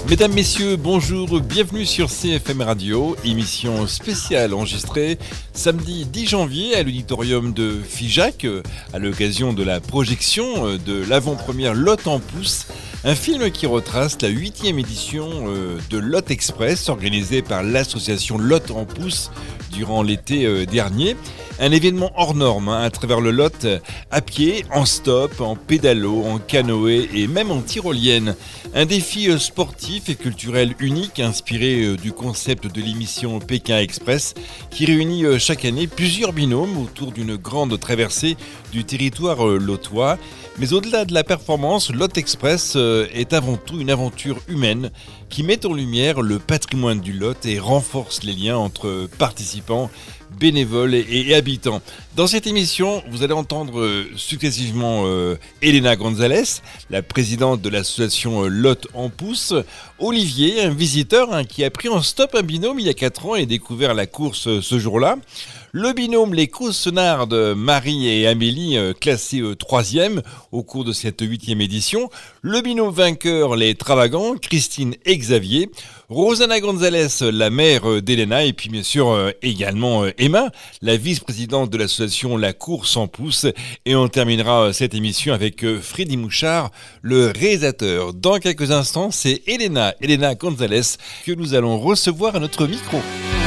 Mesdames, Messieurs, bonjour, bienvenue sur CFM Radio, émission spéciale enregistrée samedi 10 janvier à l'auditorium de Figeac, à l'occasion de la projection de l'avant-première Lot en pouce, un film qui retrace la 8e édition de Lot Express, organisée par l'association Lot en pouce durant l'été dernier. Un événement hors norme à travers le Lot, à pied, en stop, en pédalo, en canoë et même en tyrolienne. Un défi sportif et culturel unique inspiré du concept de l'émission Pékin Express qui réunit chaque année plusieurs binômes autour d'une grande traversée du territoire lotois. Mais au-delà de la performance, Lot Express est avant tout une aventure humaine qui met en lumière le patrimoine du Lot et renforce les liens entre participants, bénévoles et habitants. Dans cette émission, vous allez entendre successivement Elena Gonzalez, la présidente de l'association Lot en pouce, Olivier, un visiteur qui a pris en stop un binôme il y a 4 ans et découvert la course ce jour-là. Le binôme Les Causenardes, Marie et Amélie, classés 3e au cours de cette 8e édition. Le binôme vainqueur Les Travagants, Christine et Xavier. Rosana Gonzalez, la mère d'Elena, et puis bien sûr également Emma, la vice-présidente de l'association La Course en pouce. Et on terminera cette émission avec Freddy Mouchard, le réalisateur. Dans quelques instants, c'est Elena Gonzalez que nous allons recevoir à notre micro.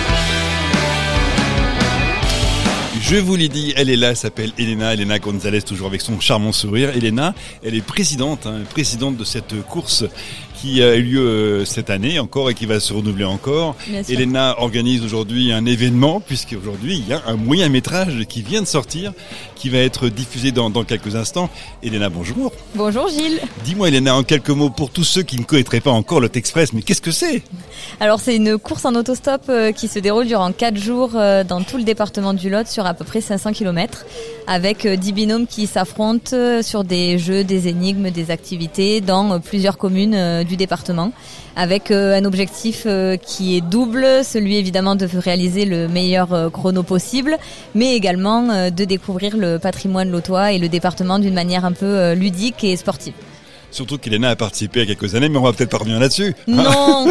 Je vous l'ai dit, elle est là, elle s'appelle Elena Gonzalez, toujours avec son charmant sourire. Elena, elle est présidente de cette course qui a eu lieu cette année encore et qui va se renouveler encore. Elena organise aujourd'hui un événement, puisqu'aujourd'hui il y a un moyen métrage qui vient de sortir, qui va être diffusé dans quelques instants. Elena, bonjour. Bonjour Gilles. Dis-moi Elena, en quelques mots, pour tous ceux qui ne connaîtraient pas encore Lot Express, mais qu'est-ce que c'est ? Alors c'est une course en autostop qui se déroule durant 4 jours dans tout le département du Lot sur à peu près 500 km, avec 10 binômes qui s'affrontent sur des jeux, des énigmes, des activités dans plusieurs communes du département, avec un objectif qui est double, celui évidemment de réaliser le meilleur chrono possible, mais également de découvrir le patrimoine lotois et le département d'une manière un peu ludique et sportive. Surtout qu'Elena a participé il y a quelques années, mais on va peut-être pas revenir là-dessus. Non.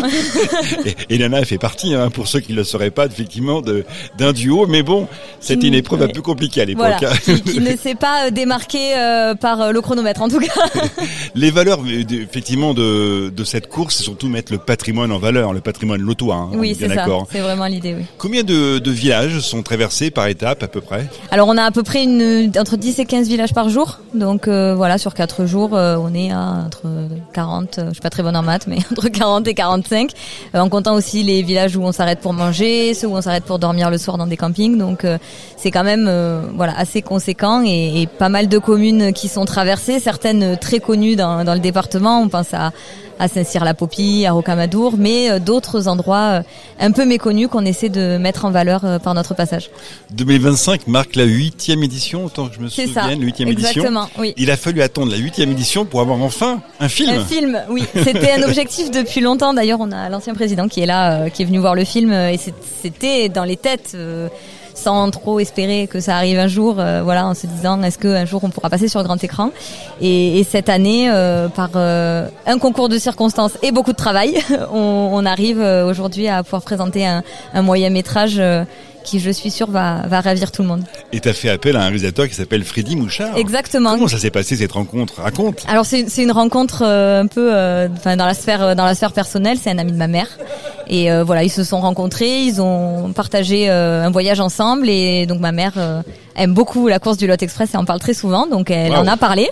Elena fait partie, pour ceux qui ne le sauraient pas, effectivement, d'un duo. Mais bon, c'était une épreuve un peu compliquée à l'époque. Voilà, qui ne s'est pas démarqué par le chronomètre, en tout cas. Les valeurs, effectivement, de cette course, c'est surtout mettre le patrimoine en valeur, le patrimoine lotois. Oui, c'est ça. C'est vraiment l'idée, oui. Combien de villages sont traversés par étape, à peu près ? Alors, on a à peu près entre 10 et 15 villages par jour. Donc, voilà, sur 4 jours, on est à entre 40, je suis pas très bonne en maths, mais entre 40 et 45, en comptant aussi les villages où on s'arrête pour manger, ceux où on s'arrête pour dormir le soir dans des campings. Donc c'est quand même assez conséquent et pas mal de communes qui sont traversées, certaines très connues dans le département. On pense à Saint-Cyr-la-Popie, à Rocamadour, mais d'autres endroits un peu méconnus qu'on essaie de mettre en valeur par notre passage. 2025 marque la 8e édition, autant que je me souvienne, la 8e édition. Exactement, oui. Il a fallu attendre la 8e édition pour avoir enfin un film. Un film, oui. C'était un objectif depuis longtemps. D'ailleurs, on a l'ancien président qui est là, qui est venu voir le film, et c'était dans les têtes. Sans trop espérer que ça arrive un jour, en se disant est-ce qu'un jour on pourra passer sur le grand écran. Et cette année, par un concours de circonstances et beaucoup de travail, on arrive aujourd'hui à pouvoir présenter un moyen métrage qui, je suis sûre, va ravir tout le monde. Et tu as fait appel à un réalisateur qui s'appelle Freddy Mouchard. Exactement. Comment ça s'est passé cette rencontre ? Raconte. Alors c'est une rencontre un peu dans la sphère personnelle. C'est un ami de ma mère. Et ils se sont rencontrés, ils ont partagé un voyage ensemble, et donc ma mère aime beaucoup la course du Lot Express et en parle très souvent, donc elle en a parlé,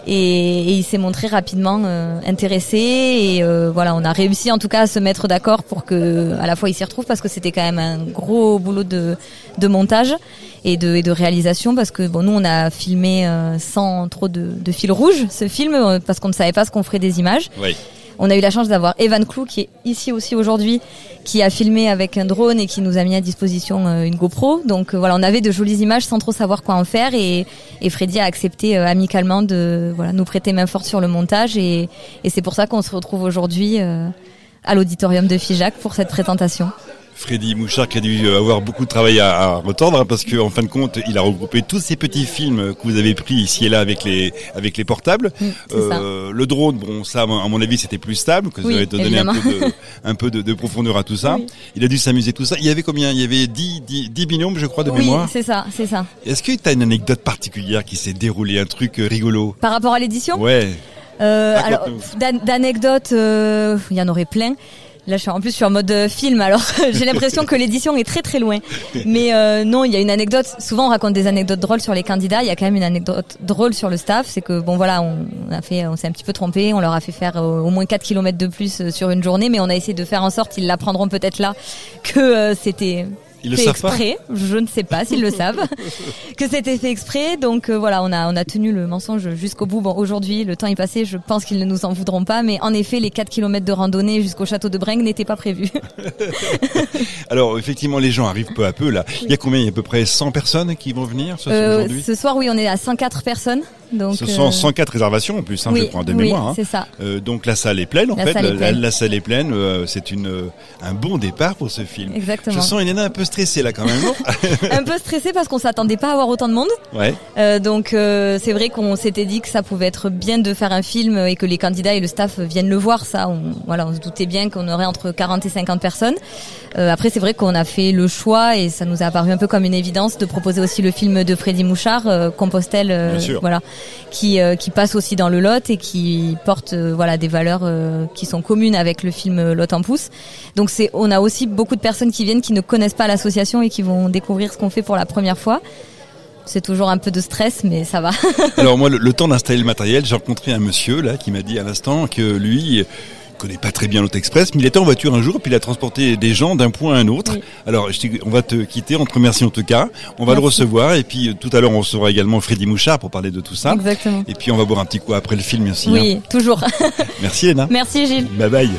et il s'est montré rapidement intéressé, et on a réussi en tout cas à se mettre d'accord pour que à la fois il s'y retrouve, parce que c'était quand même un gros boulot de montage et de réalisation, parce que nous on a filmé sans trop de fil rouge ce film, parce qu'on ne savait pas ce qu'on ferait des images. Oui. On a eu la chance d'avoir Evan Clou, qui est ici aussi aujourd'hui, qui a filmé avec un drone et qui nous a mis à disposition une GoPro. Donc on avait de jolies images sans trop savoir quoi en faire, et Freddy a accepté amicalement de nous prêter main forte sur le montage, et c'est pour ça qu'on se retrouve aujourd'hui à l'auditorium de Figeac pour cette présentation. Freddy Mouchard qui a dû avoir beaucoup de travail à retordre, parce que en fin de compte, il a regroupé tous ces petits films que vous avez pris ici et là avec les portables. Le drone, bon, ça, à mon avis, c'était plus stable, que vous avez donné un peu de profondeur à tout ça. Oui. Il a dû s'amuser tout ça. Il y avait combien? Il y avait 10 binômes, je crois, de mémoire. Oui, c'est ça. Est-ce que tu as une anecdote particulière qui s'est déroulée, un truc rigolo? Par rapport à l'édition? Ouais. Alors, d'anecdotes, il y en aurait plein. Là, je suis en mode film, alors j'ai l'impression que l'édition est très très loin. Mais non, il y a une anecdote. Souvent, on raconte des anecdotes drôles sur les candidats. Il y a quand même une anecdote drôle sur le staff. C'est que bon, voilà, on s'est un petit peu trompé. On leur a fait faire au moins 4 kilomètres de plus sur une journée, mais on a essayé de faire en sorte, ils l'apprendront peut-être là, que c'était fait exprès. Je ne sais pas s'ils le savent. Que c'était fait exprès. Donc voilà, on a tenu le mensonge jusqu'au bout. Bon, aujourd'hui, le temps est passé. Je pense qu'ils ne nous en voudront pas. Mais en effet, les 4 kilomètres de randonnée jusqu'au château de Brengue n'étaient pas prévus. Alors, effectivement, les gens arrivent peu à peu, là. Il y a combien? Il y a à peu près 100 personnes qui vont venir aujourd'hui? Ce soir, oui, on est à 104 personnes. Donc, ce sont 104 réservations en plus, hein, oui, je prends de mémoire. Oui, c'est ça. Donc la salle est pleine, en fait. La salle est pleine. C'est un bon départ pour ce film. Exactement. Je sens Elena un peu stressée là quand même. Un peu stressée parce qu'on s'attendait pas à avoir autant de monde. Ouais. Donc c'est vrai qu'on s'était dit que ça pouvait être bien de faire un film et que les candidats et le staff viennent le voir. Ça, on se doutait bien qu'on aurait entre 40 et 50 personnes. Après, c'est vrai qu'on a fait le choix et ça nous a apparu un peu comme une évidence de proposer aussi le film de Freddy Mouchard, Compostelle, voilà, qui passe aussi dans le Lot et qui porte des valeurs qui sont communes avec le film Lot en pouce. Donc on a aussi beaucoup de personnes qui viennent qui ne connaissent pas l'association et qui vont découvrir ce qu'on fait pour la première fois. C'est toujours un peu de stress, mais ça va. Alors moi, le temps d'installer le matériel, j'ai rencontré un monsieur là qui m'a dit à l'instant que lui connaît pas très bien l'Aut Express, mais il était en voiture un jour, puis il a transporté des gens d'un point à un autre. Oui. Alors, on va te quitter, on te remercie en tout cas. On va le recevoir, et puis tout à l'heure, on recevra également Freddy Mouchard pour parler de tout ça. Exactement. Et puis, on va boire un petit coup après le film aussi. Oui, toujours. Merci Léna. Merci Gilles. Bye bye.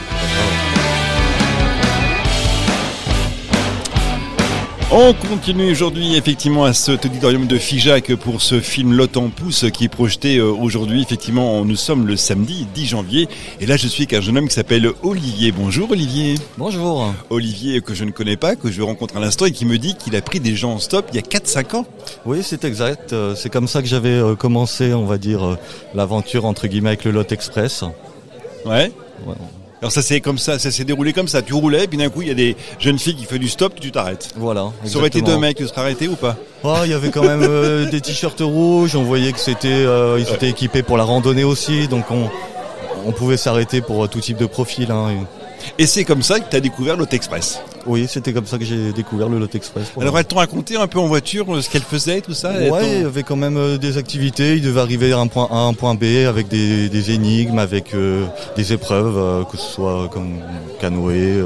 On continue aujourd'hui effectivement à cet auditorium de Figeac pour ce film Lot en pouce qui est projeté aujourd'hui. Effectivement, nous sommes le samedi 10 janvier et là je suis avec un jeune homme qui s'appelle Olivier. Bonjour Olivier. Bonjour. Olivier que je ne connais pas, que je rencontre à l'instant et qui me dit qu'il a pris des gens en stop il y a 4-5 ans. Oui, c'est exact. C'est comme ça que j'avais commencé, on va dire, l'aventure entre guillemets avec le Lot Express. Ouais. Alors ça s'est déroulé comme ça. Tu roulais, et puis d'un coup il y a des jeunes filles qui font du stop, tu t'arrêtes. Voilà. Exactement. Ça aurait été deux mecs, tu serais arrêté ou pas? Il y avait quand même des t-shirts rouges. On voyait que ils étaient équipés pour la randonnée aussi, donc on pouvait s'arrêter pour tout type de profil. Hein. Et c'est comme ça que tu as découvert Lot Express? Oui, c'était comme ça que j'ai découvert le Lot Express. Alors, elles t'ont raconté un peu en voiture ce qu'elle faisait, tout ça? Ouais, il y avait quand même des activités. Il devait arriver à un point A, un point B avec des énigmes, avec des épreuves, que ce soit comme canoë,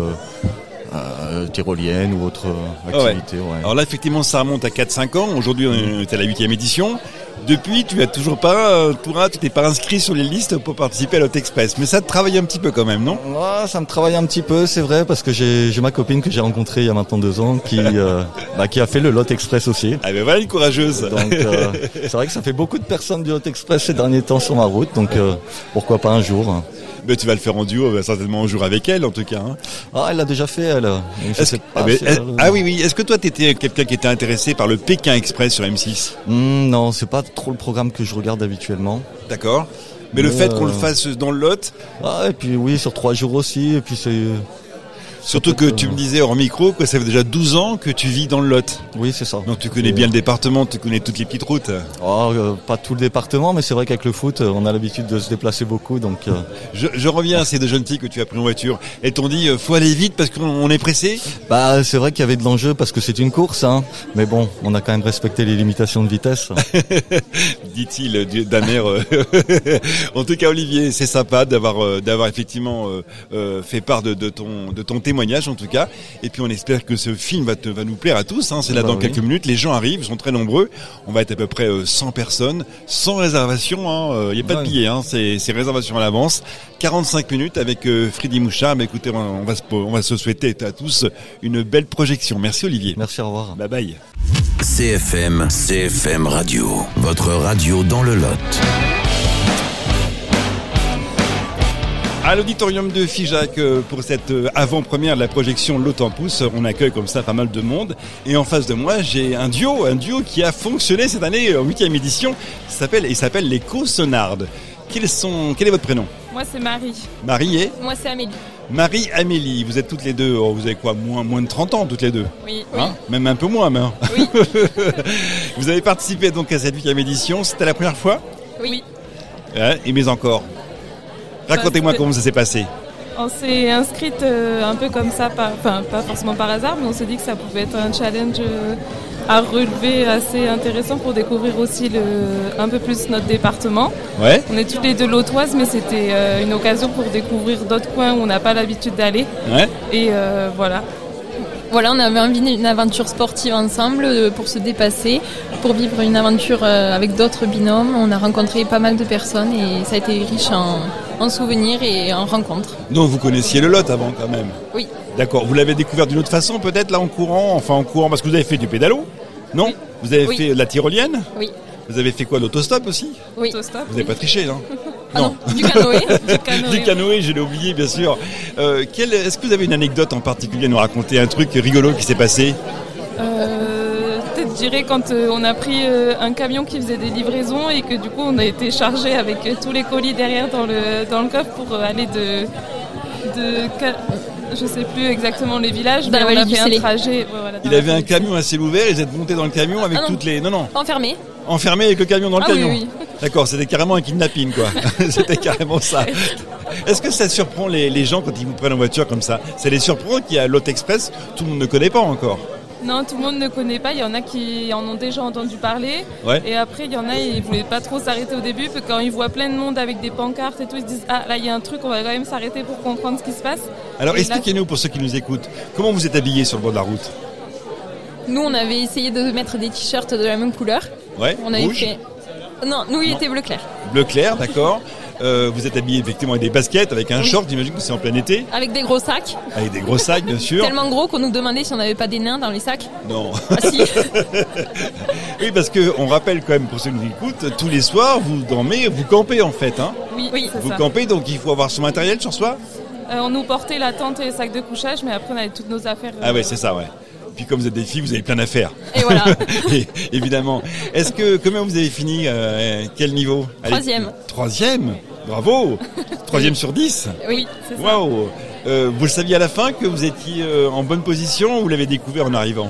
tyrolienne ou autre activité. Ouais. Alors là, effectivement, ça remonte à 4-5 ans. Aujourd'hui, on est à la 8e édition. Depuis, tu t'es pas inscrit sur les listes pour participer à Lot Express. Mais ça te travaille un petit peu quand même, non? Ouais, ça me travaille un petit peu, c'est vrai, parce que j'ai ma copine que j'ai rencontrée il y a maintenant 2 ans qui a fait le Lot Express aussi. Ah ben voilà une courageuse. Donc c'est vrai que ça fait beaucoup de personnes du Lot Express ces derniers temps sur ma route, donc pourquoi pas un jour. Mais tu vas le faire en duo, certainement un jour avec elle en tout cas. Hein. Ah, elle l'a déjà fait, elle. Oui. Est-ce que toi t'étais quelqu'un qui était intéressé par le Pékin Express sur M6? Non, c'est pas trop le programme que je regarde habituellement. D'accord. Mais le fait qu'on le fasse dans le Lot. Ah, et puis oui, sur 3 jours aussi, et puis c'est... Surtout que tu me disais hors micro que ça fait déjà 12 ans que tu vis dans le Lot. Oui, c'est ça. Donc tu connais bien le département, tu connais toutes les petites routes. Pas tout le département, mais c'est vrai qu'avec le foot, on a l'habitude de se déplacer beaucoup. Donc Je reviens à ces 2 jeunes filles que tu as pris en voiture. Elles t'ont dit faut aller vite parce qu'on est pressé? C'est vrai qu'il y avait de l'enjeu parce que c'est une course, hein. Mais bon, on a quand même respecté les limitations de vitesse. Dit-il d'un air. En tout cas, Olivier, c'est sympa d'avoir effectivement fait part de ton témoignage en tout cas, et puis on espère que ce film va nous plaire à tous, hein. C'est là dans quelques minutes, les gens arrivent, ils sont très nombreux, on va être à peu près 100 personnes, sans réservation, hein. Il n'y a pas de billets, hein. C'est réservation à l'avance, 45 minutes avec Freddy Mouchard. Mais écoutez, on va se souhaiter à tous une belle projection. Merci Olivier. Merci, au revoir. Bye bye. CFM Radio, votre radio dans le Lot. À l'auditorium de Figeac, pour cette avant-première de la projection L'Autempousse, on accueille comme ça pas mal de monde. Et en face de moi, j'ai un duo qui a fonctionné cette année en 8e édition. Il s'appelle les Caussonardes. Quel est votre prénom? Moi, c'est Marie. Marie et Moi, c'est Amélie. Marie-Amélie, vous êtes toutes les deux, vous avez quoi, moins de 30 ans toutes les deux? Oui. Hein? Même un peu moins, mais. Oui. Vous avez participé donc à cette 8e édition, c'était la première fois? Oui. Mais encore. Racontez-moi comment ça s'est passé. On s'est inscrite un peu comme ça, pas forcément par hasard, mais on s'est dit que ça pouvait être un challenge à relever assez intéressant pour découvrir aussi un peu plus notre département. Ouais. On est toutes les deux lotoises, mais c'était une occasion pour découvrir d'autres coins où on n'a pas l'habitude d'aller. Ouais. Et voilà. Voilà, on avait envie d'une aventure sportive ensemble pour se dépasser, pour vivre une aventure avec d'autres binômes. On a rencontré pas mal de personnes et ça a été riche en souvenirs et en rencontres. Donc vous connaissiez le Lot avant quand même? Oui. D'accord. Vous l'avez découvert d'une autre façon peut-être là en courant parce que vous avez fait du pédalo? Non? Oui. Vous avez fait de la tyrolienne? Oui. Vous avez fait quoi, l'autostop aussi? Oui. Autostop, Vous n'avez pas triché, non? Ah non, du canoë. Du canoë, je l'ai oublié bien sûr. Est-ce que vous avez une anecdote en particulier à nous raconter, un truc rigolo qui s'est passé? Peut-être, je dirais, quand on a pris un camion qui faisait des livraisons et que du coup on a été chargé avec tous les colis derrière dans le coffre pour aller je sais plus exactement les villages, mais on a fait un trajet. Il avait un camion à ciel ouvert, ils êtes montés dans le camion avec toutes les... Non. Enfermé. Enfermé avec le camion dans le camion. Oui. D'accord, c'était carrément un kidnapping quoi. C'était carrément ça. Est-ce que ça surprend les gens quand ils vous prennent en voiture comme ça? Ça les surprend qu'il y a Lot Express, tout le monde ne connaît pas encore? Non, tout le monde ne connaît pas. Il y en a qui en ont déjà entendu parler. Ouais. Et après, il y en a, ils ne voulaient pas trop s'arrêter au début. Parce que quand ils voient plein de monde avec des pancartes et tout, ils se disent « Ah, là, il y a un truc, on va quand même s'arrêter pour comprendre ce qui se passe. » Alors, expliquez-nous pour ceux qui nous écoutent, comment vous êtes habillés sur le bord de la route? Nous, on avait essayé de mettre des t-shirts de la même couleur. Ouais, on avait rouge. fait... Non, nous, il était bleu clair. Bleu clair, d'accord. Vous êtes habillés effectivement avec des baskets, avec un short, j'imagine que c'est en plein été. Avec des gros sacs. Avec des gros sacs, bien sûr. Tellement gros qu'on nous demandait si on n'avait pas des nains dans les sacs. Non. Ah si. Oui, parce qu'on rappelle quand même, pour ceux qui nous écoutent, tous les soirs, vous dormez, vous campez en fait. Hein. Oui, c'est vous ça. campez, donc il faut avoir son matériel sur soi. On nous portait la tente et les sacs de couchage, mais après on avait toutes nos affaires. Ah ouais, c'est ça, ouais. Puis comme vous êtes des filles, vous avez plein d'affaires. Et voilà. Et, évidemment. Comment vous avez fini? Quel niveau? Troisième. Troisième? Bravo. 3e sur 10. Oui, c'est ça. Waouh. Vous le saviez à la fin que vous étiez en bonne position ou vous l'avez découvert en arrivant?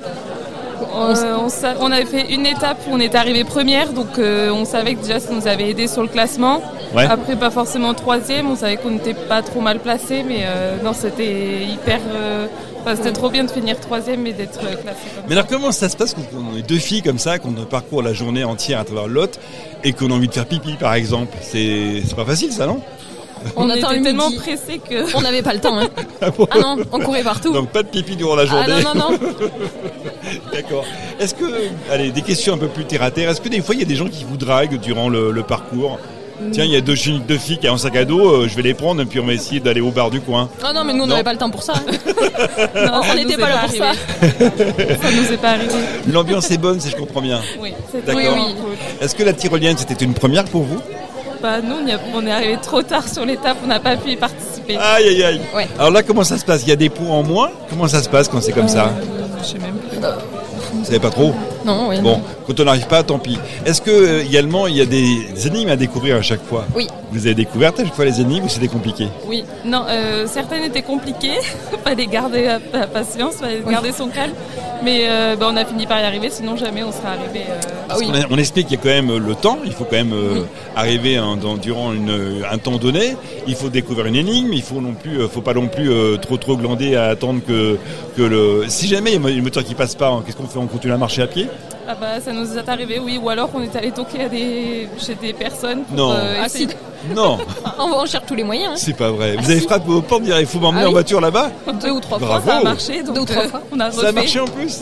On avait fait une étape où on était arrivé première, donc on savait que déjà ça nous avait aidé sur le classement. Ouais. Après, pas forcément 3e, on savait qu'on n'était pas trop mal placé, mais non, c'était hyper... c'était trop bien de finir 3e et d'être classé comme ça. Mais alors comment ça se passe quand on est deux filles comme ça, qu'on parcourt la journée entière à travers Lot et qu'on a envie de faire pipi par exemple? C'est pas facile ça, non? On attend était le tellement midi. pressés que... On n'avait pas le temps. Hein. Ah bon? Ah non, on courait partout. Donc pas de pipi durant la journée. Ah non. D'accord. Est-ce que, allez, des questions un peu plus terre à terre, est-ce que des fois il y a des gens qui vous draguent durant le parcours? Tiens, il y a deux filles qui ont un sac à dos, je vais les prendre et puis on va essayer d'aller au bar du coin. Ah non, mais nous on n'avait pas le temps pour ça. Non, on n'était pas là pour ça. Ça nous est pas arrivé. L'ambiance est bonne si je comprends bien. Oui, c'était D'accord. vraiment cool. Est-ce que la tyrolienne c'était une première pour vous? Nous, on est arrivé trop tard sur l'étape, on n'a pas pu y participer. Aïe aïe aïe. Ouais. Alors là comment ça se passe? Il y a des pots en moins? Comment ça se passe quand c'est comme ça? Je sais même plus. Vous savez pas trop? Non, oui. Bon, quand on n'arrive pas, tant pis. Est-ce que également il y a des énigmes à découvrir à chaque fois? Oui. Vous avez découvert à chaque fois les énigmes ou c'était compliqué? Oui, non, certaines étaient compliquées, fallait garder la patience, fallait garder son calme, mais on a fini par y arriver, sinon jamais on serait arrivé. On explique qu'il y a quand même le temps, il faut quand même arriver durant un temps donné, il faut découvrir une énigme, il faut pas non plus trop glander à attendre que si jamais il y a une moteur qui passe pas, qu'est-ce qu'on fait? On continue à marcher à pied? Ah bah ça nous est arrivé, oui, ou alors on est allé toquer chez des personnes pour Non. essayer de... Non, On cherche tous les moyens. Hein. c'est pas vrai. Vous avez frappé aux portes, dire il faut m'emmener Ah oui. en voiture là-bas? 2 ou 3 fois. Bravo. Ça a marché, donc 2 ou 3 fois. on a refait. Ça a marché en plus.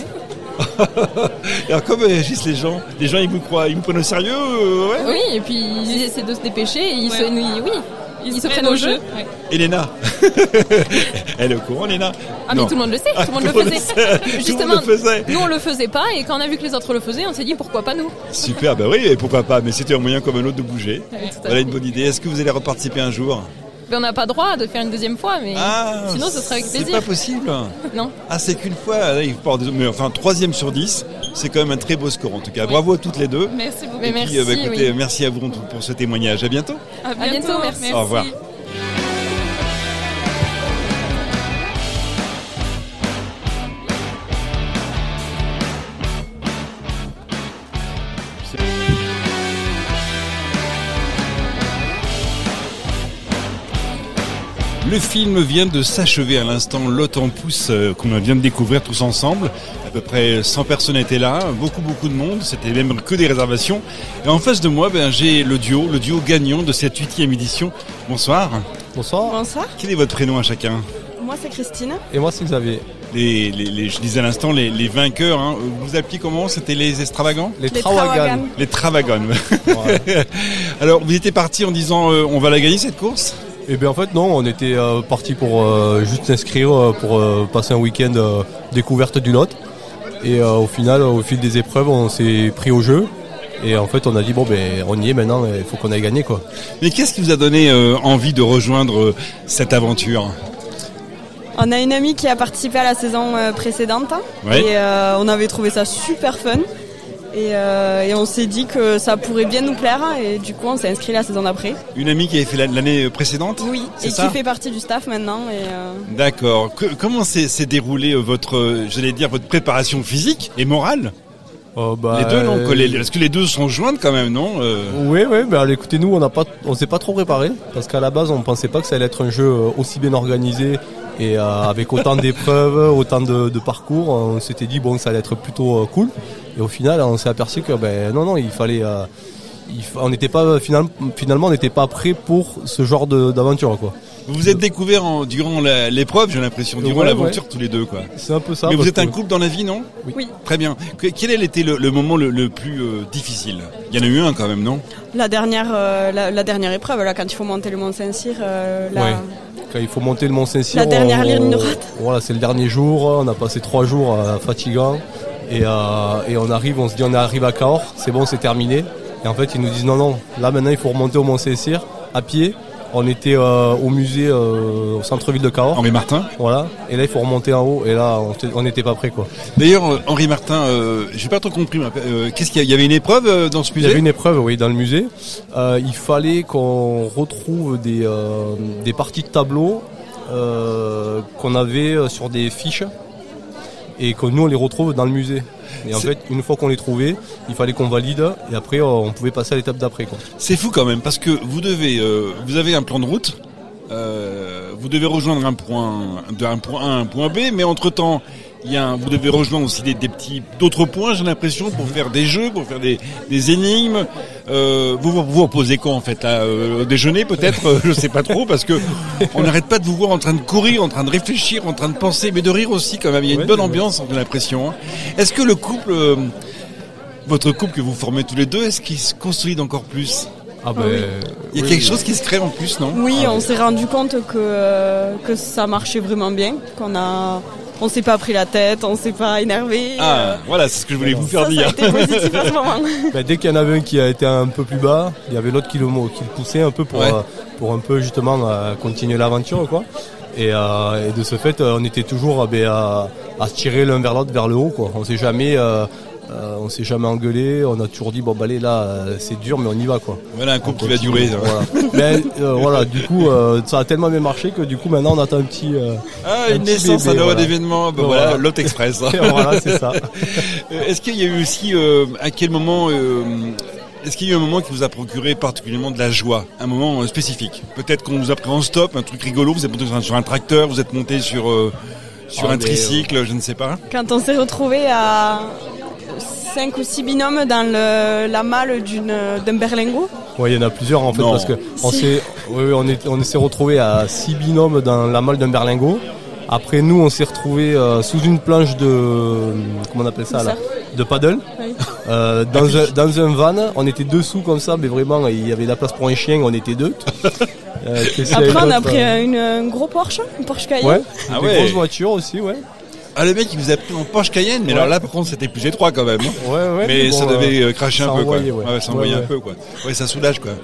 Alors comment réagissent les gens? Les gens ils vous croient, ils vous prennent au sérieux? Ouais. Oui, et puis ils essaient de se dépêcher et ils se prennent au jeu. Ouais. Elena, elle est au courant, Elena? Ah mais Non. tout le monde le sait, tout le monde le Tout le monde faisait. Tout le Justement, monde le faisait. nous on le faisait pas et quand on a vu que les autres le faisaient, on s'est dit pourquoi pas nous. Super, bah oui, et pourquoi pas, mais c'était un moyen comme un autre de bouger. Oui, tout à Voilà fait. une bonne idée. Est-ce que vous allez reparticiper un jour? Mais on n'a pas droit de faire une deuxième fois, mais sinon ce serait avec plaisir. C'est pas possible. Non. Ah, c'est qu'une fois, là, il faut mais enfin 3e sur 10, c'est quand même un très beau score en tout cas. Bravo à toutes les deux. Merci beaucoup. Et puis, écoutez, merci à vous pour ce témoignage. À bientôt. À bientôt, merci. Au revoir. Le film vient de s'achever à l'instant, Lot en pouce, qu'on vient de découvrir tous ensemble. À peu près 100 personnes étaient là, beaucoup de monde, c'était même que des réservations. Et en face de moi, j'ai le duo gagnant de cette 8e édition. Bonsoir. Bonsoir. Bonsoir. Quel est votre prénom à chacun ? Moi c'est Christine. Et moi c'est Xavier. Je disais à l'instant, les vainqueurs, hein, vous appeliez comment ? C'était les extravagants ? Les Travagans. Les Travagans. Ouais. Alors, vous étiez partis en disant, on va la gagner cette course ? Et bien en fait non, on était parti pour juste s'inscrire pour passer un week-end découverte du Lot. Et au final, au fil des épreuves, on s'est pris au jeu. Et en fait, on a dit on y est maintenant, il faut qu'on aille gagner quoi. Mais qu'est-ce qui vous a donné envie de rejoindre cette aventure ? On a une amie qui a participé à la saison précédente et on avait trouvé ça super fun. Et on s'est dit que ça pourrait bien nous plaire et du coup on s'est inscrit la saison d'après. Une amie qui avait fait l'année précédente ? Oui, c'est et ça qui fait partie du staff maintenant. D'accord. Comment s'est déroulé votre préparation physique et morale ? Les deux, non ? Parce que les deux sont jointes quand même, non ? Oui, écoutez, nous on s'est pas trop préparé parce qu'à la base on pensait pas que ça allait être un jeu aussi bien organisé et avec autant d'épreuves, autant de parcours. On s'était dit ça allait être plutôt cool. Et au final, on s'est aperçu que non, il fallait. On n'était pas finalement, on n'était pas prêt pour ce genre d'aventure quoi. Vous vous êtes découvert durant l'épreuve, j'ai l'impression, durant l'aventure tous les deux quoi. C'est un peu ça. Mais vous êtes un couple dans la vie, non ? Oui. Très bien. Quel a été le moment le plus difficile ? Il y en a eu un quand même, non ? La dernière épreuve, là, quand il faut monter le Mont Saint-Cyr, quand il faut monter le Mont Saint-Cyr. La dernière ligne droite. Voilà, c'est le dernier jour. On a passé 3 jours fatigants. Et on se dit on arrive à Cahors, c'est bon, c'est terminé. Et en fait, ils nous disent non, là maintenant il faut remonter au Mont Saint-Cyr à pied. On était au musée au centre-ville de Cahors. Henri Martin. Voilà. Et là, il faut remonter en haut. Et là, on n'était pas prêt, quoi. D'ailleurs, Henri Martin, j'ai pas trop compris. Qu'est-ce qu'il y avait une épreuve dans ce musée ? Il y avait une épreuve, oui, dans le musée. Il fallait qu'on retrouve des parties de tableau qu'on avait sur des fiches et que nous on les retrouve dans le musée. Et en fait, une fois qu'on les trouvait, il fallait qu'on valide et après on pouvait passer à l'étape d'après, quoi. C'est fou quand même parce que vous avez un plan de route, vous devez rejoindre un point A à un point B, mais entre-temps, vous devez rejoindre aussi d'autres points, j'ai l'impression, pour faire des jeux, pour faire des énigmes. Vous reposez quand en fait là, au déjeuner peut-être, je sais pas trop, parce que on n'arrête pas de vous voir en train de courir, en train de réfléchir, en train de penser, mais de rire aussi quand même. Il y a une bonne ambiance, j'ai l'impression. Est-ce que le couple, votre couple que vous formez tous les deux, est-ce qu'il se consolide encore plus ? Il y a quelque chose qui se crée en plus, non ? Oui, on s'est rendu compte que ça marchait vraiment bien, on s'est pas pris la tête, on s'est pas énervé. Voilà, c'est ce que je voulais vous faire dire. Ça a été positif à ce moment. Dès qu'il y en avait un qui a été un peu plus bas, il y avait l'autre qui le poussait un peu pour un peu justement continuer l'aventure, quoi. Et de ce fait, on était toujours à se tirer l'un vers l'autre vers le haut, quoi. On s'est jamais engueulé, on a toujours dit allez là c'est dur mais on y va, quoi. Voilà un couple qui va durer. Voilà. Du coup ça a tellement bien marché que du coup maintenant on attend un petit une naissance à l'heure d'événement, voilà Lot Express. Voilà, c'est ça. Est-ce qu'il y a eu aussi à quel moment est-ce qu'il y a eu un moment qui vous a procuré particulièrement de la joie, un moment spécifique? Peut-être qu'on vous a pris en stop, un truc rigolo, vous êtes monté sur un tracteur, vous êtes monté sur un tricycle, je ne sais pas. Quand on s'est retrouvé à 5 ou 6 binômes dans la malle d'un berlingot. Oui, il y en a plusieurs en fait, parce que on s'est retrouvé à 6 binômes dans la malle d'un berlingot. Après nous, on s'est retrouvé sous une planche de comment on appelle ça là, de paddle. Oui. Dans un van, on était dessous comme ça, mais vraiment il y avait la place pour un chien, on était deux. Après on a pris un gros Porsche, un Porsche Cayenne. Ouais, une grosse voiture aussi, ouais. Ah, le mec, il vous a pris en Porsche Cayenne, mais alors là, par contre, c'était plus étroit quand même. Ouais, mais bon, ça devait cracher un peu, quoi. Ça envoyait un ouais. peu, quoi. Ouais, ça soulage, quoi.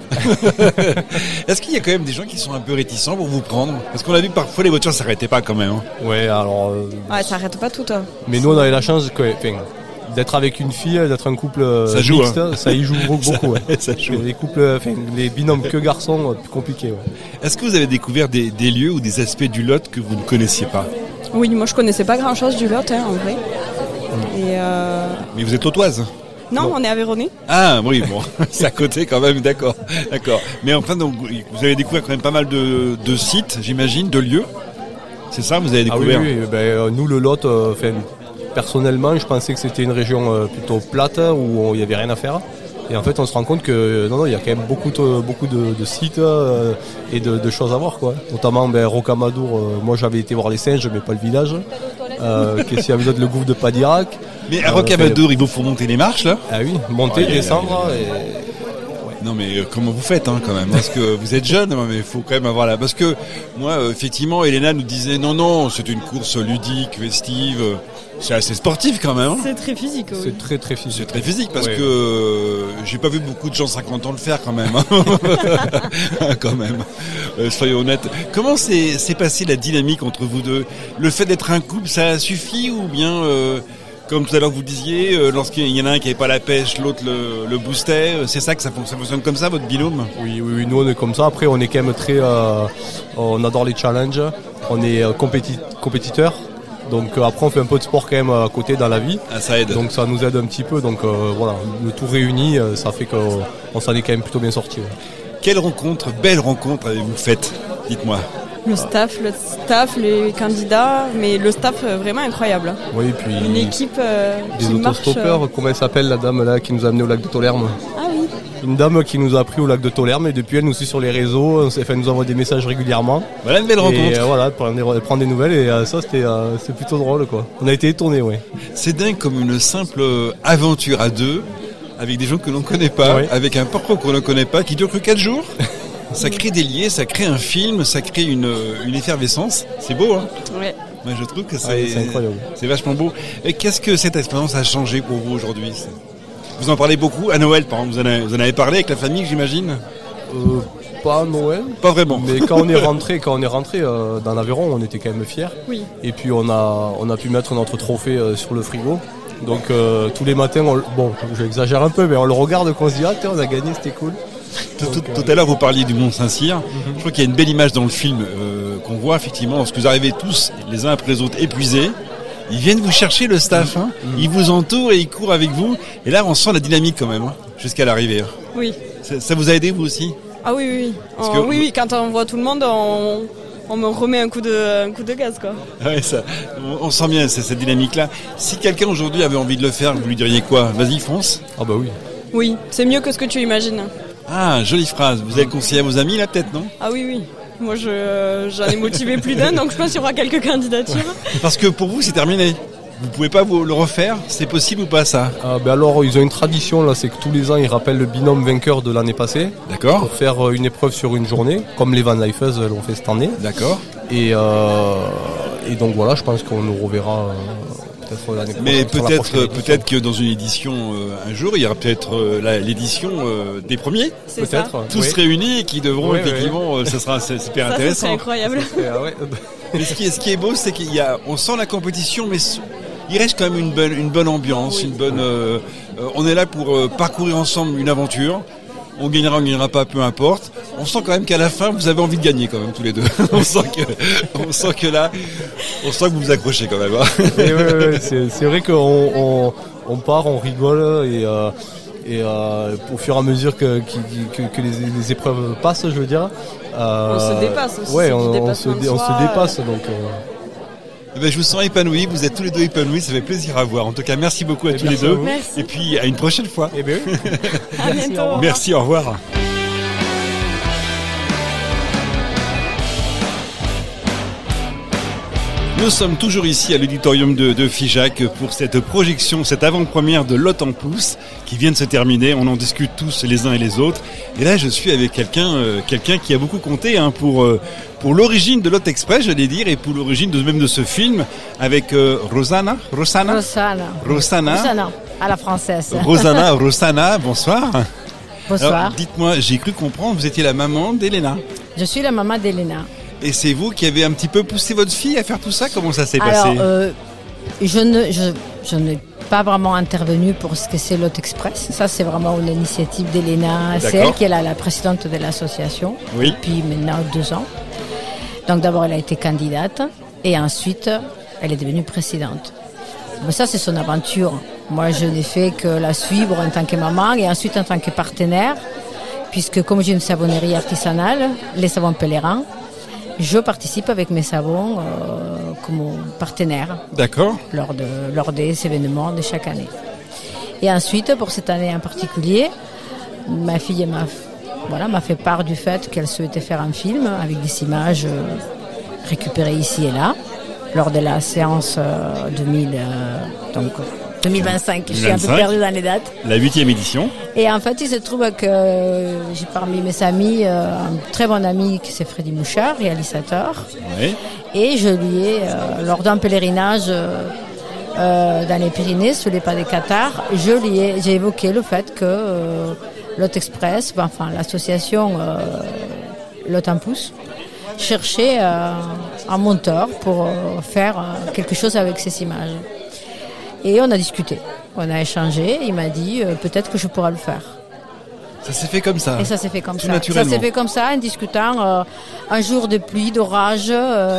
Est-ce qu'il y a quand même des gens qui sont un peu réticents pour vous prendre? Parce qu'on a vu que parfois les voitures s'arrêtaient pas quand même. Hein. Ouais, alors. Ouais, ça arrête pas tout. Hein. Mais nous, on avait la chance d'être avec une fille, d'être un couple ça joue, mixte, hein. Ça y joue beaucoup. Ouais. Ça joue. Les couples, les binômes que garçons, plus compliqué. Ouais. Est-ce que vous avez découvert des lieux ou des aspects du Lot que vous ne connaissiez pas? Oui, moi je connaissais pas grand-chose du Lot, en vrai. Et Mais vous êtes lautoise? Non, on est Aveyronnais. Ah oui, bon, c'est à côté quand même, d'accord. Mais enfin, donc, vous avez découvert quand même pas mal de sites, j'imagine, de lieux. C'est ça, vous avez découvert? Oui. Nous, le Lot, personnellement, je pensais que c'était une région plutôt plate où il y avait rien à faire. Et en fait, on se rend compte que il y a quand même beaucoup de sites et de choses à voir, quoi. Notamment Rocamadour. Moi, j'avais été voir les singes, mais pas le village. Qu'est-ce qu'il y avait d'autre? Le gouffre de Padirac. Mais à Rocamadour, il vous faut monter les marches, là? Ah oui, monter, descendre. Non mais comment vous faites quand même? Parce que vous êtes jeune, mais il faut quand même avoir la... Parce que moi, effectivement, Elena nous disait non, c'est une course ludique, festive, c'est assez sportif quand même. Hein. C'est très physique, oui. C'est très physique. C'est très physique parce que j'ai pas vu beaucoup de gens de 50 ans le faire quand même. Hein. Quand même, soyons honnêtes. Comment s'est passée la dynamique entre vous deux? Le fait d'être un couple, ça suffit ou bien... Comme tout à l'heure vous disiez, lorsqu'il y en a un qui n'avait pas la pêche, l'autre le boostait. C'est ça que ça fonctionne comme ça, votre binôme? Oui, nous on est comme ça. Après, on est quand même très... on adore les challenges. On est compétiteurs. Donc après, on fait un peu de sport quand même à côté dans la vie. Ah, ça aide. Donc ça nous aide un petit peu. Donc voilà, le tout réuni, ça fait qu'on s'en est quand même plutôt bien sorti. Ouais. Quelle belle rencontre avez-vous faite? Dites-moi. Le staff, les candidats, mais le staff vraiment incroyable. Oui, puis une équipe des qui marche. autostoppeurs, comment elle s'appelle la dame là qui nous a amené au lac de Tolerme? Ah oui. Une dame qui nous a pris au lac de Tolerme et depuis elle nous suit sur les réseaux, elle nous envoie des messages régulièrement. Voilà une belle rencontre. Et voilà, prendre des nouvelles et ça c'est plutôt drôle quoi. On a été étonnés, ouais. C'est dingue comme une simple aventure à deux, avec des gens que l'on ne connaît pas, avec un parcours qu'on ne connaît pas, qui dure que 4 jours. Ça crée des liens, ça crée un film, ça crée une effervescence. C'est beau, hein? Ouais. Moi, je trouve que c'est incroyable. C'est vachement beau. Et qu'est-ce que cette expérience a changé pour vous aujourd'hui? Vous en parlez beaucoup à Noël, par exemple. Vous en avez parlé avec la famille, j'imagine? Pas à Noël. Pas vraiment. Mais quand on est rentré dans l'Aveyron, on était quand même fiers. Oui. Et puis on a pu mettre notre trophée sur le frigo. Donc tous les matins, j'exagère un peu, mais on le regarde qu'on se dit on a gagné, c'était cool. Tout à l'heure, vous parliez du Mont Saint-Cyr. Je crois qu'il y a une belle image dans le film qu'on voit effectivement lorsque vous arrivez tous les uns après les autres épuisés. Ils viennent vous chercher, le staff. Ils vous entourent et ils courent avec vous. Et là, on sent la dynamique quand même, jusqu'à l'arrivée. Oui. Ça vous a aidé, vous aussi? Ah oui. Oui, quand on voit tout le monde, on me remet un coup de gaz, quoi. Ouais, on sent bien cette dynamique-là. Si quelqu'un aujourd'hui avait envie de le faire, vous lui diriez quoi? Vas-y, fonce. Ah bah oui. Oui, c'est mieux que ce que tu imagines. Ah, jolie phrase. Vous allez le conseiller à vos amis, là, peut-être, non? Ah oui. Moi, j'en ai motivé plus d'un, donc je pense qu'il y aura quelques candidatures. Parce que pour vous, c'est terminé. Vous pouvez pas le refaire? C'est possible ou pas, ça? Alors, ils ont une tradition, là, c'est que tous les ans, ils rappellent le binôme vainqueur de l'année passée. D'accord. Pour faire une épreuve sur une journée, comme les Van Lifers l'ont fait cette année. D'accord. Et donc voilà, je pense qu'on nous reverra... Mais peut-être que dans une édition un jour, il y aura peut-être l'édition des premiers. C'est peut-être ça. Tous réunis et qui devront effectivement, ça sera super intéressant. C'est incroyable. Mais ce qui est beau, c'est on sent la compétition, mais il reste quand même une bonne ambiance, on est là pour parcourir ensemble une aventure. On gagnera pas, peu importe. On sent quand même qu'à la fin, vous avez envie de gagner quand même tous les deux. on sent que vous vous accrochez quand même. Hein. C'est vrai qu'on part, on rigole et au fur et à mesure que les épreuves passent, je veux dire. On se dépasse aussi. Ouais, on se dépasse donc. Je vous sens épanoui, vous êtes tous les deux épanouis, ça fait plaisir à voir. En tout cas, merci beaucoup à tous les deux. Merci. Et puis à une prochaine fois. Eh bien oui. À bientôt. Merci, au revoir. Nous sommes toujours ici à l'auditorium de Figeac pour cette projection, cette avant-première de Lot en pouce qui vient de se terminer. On en discute tous les uns et les autres. Et là, je suis avec quelqu'un qui a beaucoup compté pour l'origine de Lot Express, j'allais dire, et pour l'origine même de ce film avec Rosanna, à la française. Rosanna, bonsoir. Bonsoir. Alors, dites-moi, j'ai cru comprendre, vous étiez la maman d'Elena. Je suis la maman d'Elena. Et c'est vous qui avez un petit peu poussé votre fille à faire tout ça? Comment ça s'est passé? Je n'ai pas vraiment intervenu pour ce que c'est Lot Express. Ça, c'est vraiment une initiative d'Elena. C'est elle qui est la présidente de l'association depuis maintenant 2 ans. Donc d'abord, elle a été candidate et ensuite, elle est devenue présidente. Mais ça, c'est son aventure. Moi, je n'ai fait que la suivre en tant que maman et ensuite en tant que partenaire, puisque comme j'ai une savonnerie artisanale, les savons pèlerins, je participe avec mes savons comme partenaire. D'accord. Lors des événements de chaque année. Et ensuite, pour cette année en particulier, ma fille m'a fait part du fait qu'elle souhaitait faire un film avec des images récupérées ici et là, lors de la séance 2025, je suis un peu perdue dans les dates. La 8e édition. Et en fait, il se trouve que j'ai parmi mes amis un très bon ami qui c'est Freddy Mouchard, réalisateur. Oui. Et je lui ai, lors d'un pèlerinage dans les Pyrénées, sur les pas des Cathares, j'ai évoqué le fait que Lot Express, l'association Lot en pouce, cherchait un monteur pour faire quelque chose avec ces images. Et on a discuté, on a échangé, il m'a dit peut-être que je pourrais le faire. Ça s'est fait comme ça. Et ça s'est fait comme ça. Naturellement. Ça s'est fait comme ça en discutant un jour de pluie, d'orage,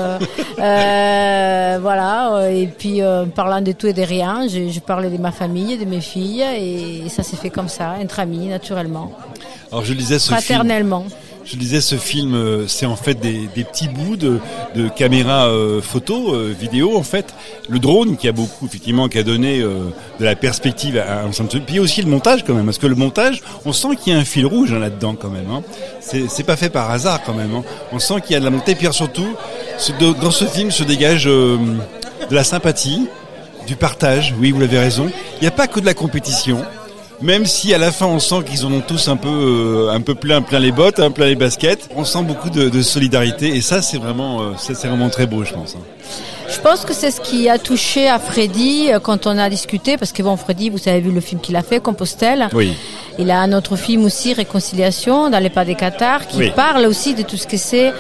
voilà. Et puis parlant de tout et de rien, je parlais de ma famille, de mes filles, et ça s'est fait comme ça, entre amis, naturellement. Alors je lisais ce fraternellement. Je disais, ce film, c'est en fait des petits bouts de caméras photo, vidéo en fait. Le drone qui a donné de la perspective à un centre. Puis aussi le montage quand même, parce que le montage, on sent qu'il y a un fil rouge là-dedans quand même. Hein. C'est pas fait par hasard quand même. Hein. On sent qu'il y a de la montée. Puis surtout, dans ce film se dégage de la sympathie, du partage. Oui, vous l'avez raison. Il n'y a pas que de la compétition. Même si à la fin on sent qu'ils en ont tous un peu plein les bottes, plein les baskets, on sent beaucoup de solidarité et ça c'est vraiment très beau, je pense. Je pense que c'est ce qui a touché à Freddy quand on a discuté, parce que Freddy, vous avez vu le film qu'il a fait, Compostelle. Oui. Il a un autre film aussi, Réconciliation, dans les pas des Cathares, qui parle aussi de tout ce que c'est,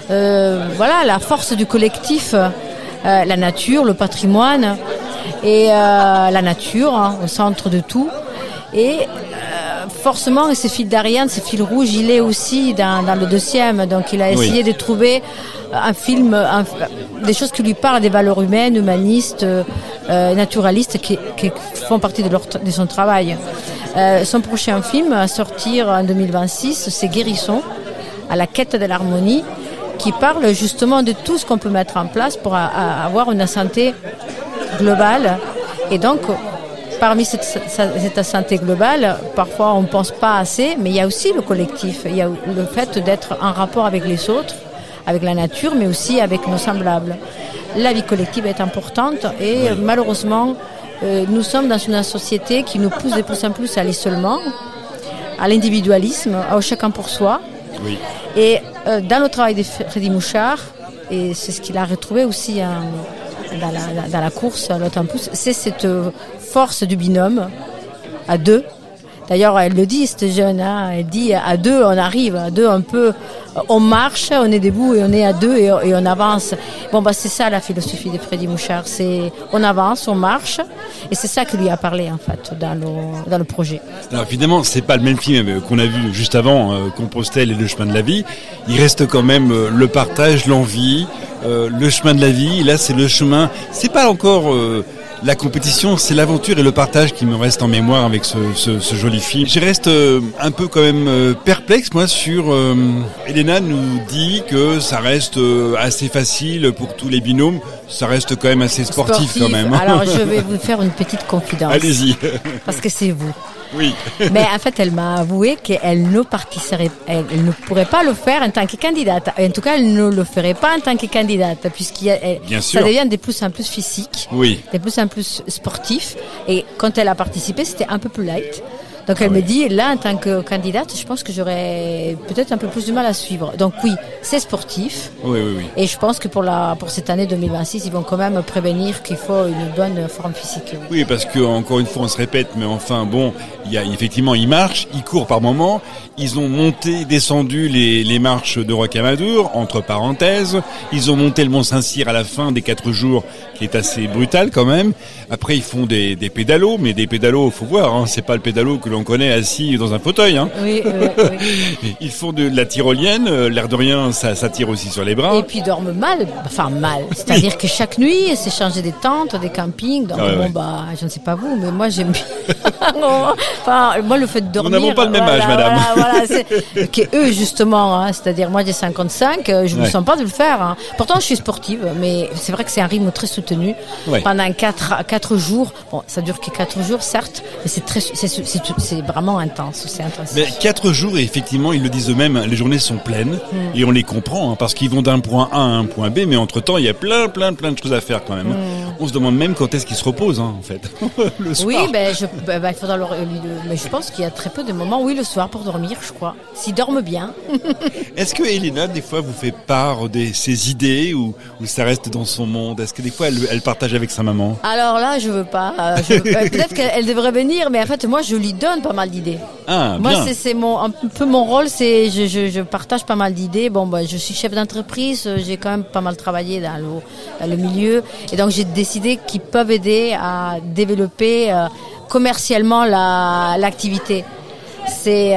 la force du collectif, la nature, le patrimoine et la nature au centre de tout. Et forcément, ce fil d'Ariane, ce fil rouge, il est aussi dans le 2e. Donc, il a essayé de trouver un film, des choses qui lui parlent des valeurs humaines, humanistes, naturalistes, qui font partie de son travail. Son prochain film, à sortir en 2026, c'est Guérisson, à la quête de l'harmonie, qui parle justement de tout ce qu'on peut mettre en place pour avoir une santé globale. Et donc, parmi cette santé globale, parfois on ne pense pas assez, mais il y a aussi le collectif. Il y a le fait d'être en rapport avec les autres, avec la nature, mais aussi avec nos semblables. La vie collective est importante et malheureusement, nous sommes dans une société qui nous pousse de plus en plus à l'isolement, à l'individualisme, au chacun pour soi. Oui. Et dans le travail de Freddy Mouchard, et c'est ce qu'il a retrouvé aussi dans la course Lot en pouce, c'est cette force du binôme à 2. D'ailleurs, elle le dit, cette jeune, elle dit à 2 on arrive, à 2 on marche, on est debout et on est à 2 et on avance. C'est ça la philosophie de Freddy Mouchard, c'est on avance, on marche et c'est ça qui lui a parlé en fait dans le projet. Alors évidemment, c'est pas le même film qu'on a vu juste avant, Compostelle et le chemin de la vie. Il reste quand même le partage, l'envie, le chemin de la vie. Là, c'est le chemin. C'est pas encore la compétition, c'est l'aventure et le partage qui me reste en mémoire avec ce joli film. Je reste un peu quand même perplexe, moi, sur... Elena nous dit que ça reste assez facile pour tous les binômes. Ça reste quand même assez sportif quand même. Alors, je vais vous faire une petite confidence. Allez-y. Parce que c'est vous. Oui. Mais en fait, elle m'a avoué qu'elle ne participerait, elle ne pourrait pas le faire en tant que candidate. En tout cas, elle ne le ferait pas en tant que candidate, ça devient de plus en plus physique, de plus en plus sportif. Et quand elle a participé, c'était un peu plus light. Donc elle me dit, là, en tant que candidate, je pense que j'aurais peut-être un peu plus de mal à suivre. Donc oui, c'est sportif. Oui. Et je pense que pour cette année 2026, ils vont quand même prévenir qu'il faut une bonne forme physique. Oui, parce que encore une fois, on se répète, mais enfin, bon, effectivement, ils marchent, ils courent par moments. Ils ont descendu les marches de Rocamadour, entre parenthèses. Ils ont monté le Mont Saint-Cyr à la fin des 4 jours, qui est assez brutal quand même. Après, ils font des pédalos, mais des pédalos, faut voir, hein, c'est pas le pédalo que l'on connaît assis dans un fauteuil. Hein. Oui. Ils font de la tyrolienne, l'air de rien, ça tire aussi sur les bras. Et puis ils dorment mal. C'est-à-dire que chaque nuit, c'est changer des tentes, des campings. Donc je ne sais pas vous, mais moi j'aime bien. Moi le fait de dormir. Nous n'avons pas le même âge, madame. Voilà, que eux justement, hein, c'est-à-dire moi j'ai 55, je ne me sens pas de le faire. Hein. Pourtant je suis sportive, mais c'est vrai que c'est un rythme très soutenu. Pendant 4 jours. Bon, ça dure que 4 jours, certes, mais c'est vraiment intense. C'est intense. Mais 4 jours, et effectivement, ils le disent eux-mêmes, les journées sont pleines, et on les comprend, hein, parce qu'ils vont d'un point A à un point B, mais entre-temps, il y a plein de choses à faire quand même. On se demande même quand est-ce qu'ils se reposent, hein, en fait, le soir. Oui, il faudra mais je pense qu'il y a très peu de moments, le soir pour dormir, je crois. S'ils dorment bien. Est-ce que Elena, des fois, vous fait part de ses idées, ou ça reste dans son monde? Est-ce que des fois, elle partage avec sa maman? Alors là, je veux pas. Peut-être qu'elle devrait venir, mais en fait, moi, je lui donne pas mal d'idées. Moi, c'est un peu mon rôle, c'est je partage pas mal d'idées. Bon, je suis chef d'entreprise, j'ai quand même pas mal travaillé dans le milieu, et donc j'ai décidé qu'ils peuvent aider à développer commercialement l'activité. C'est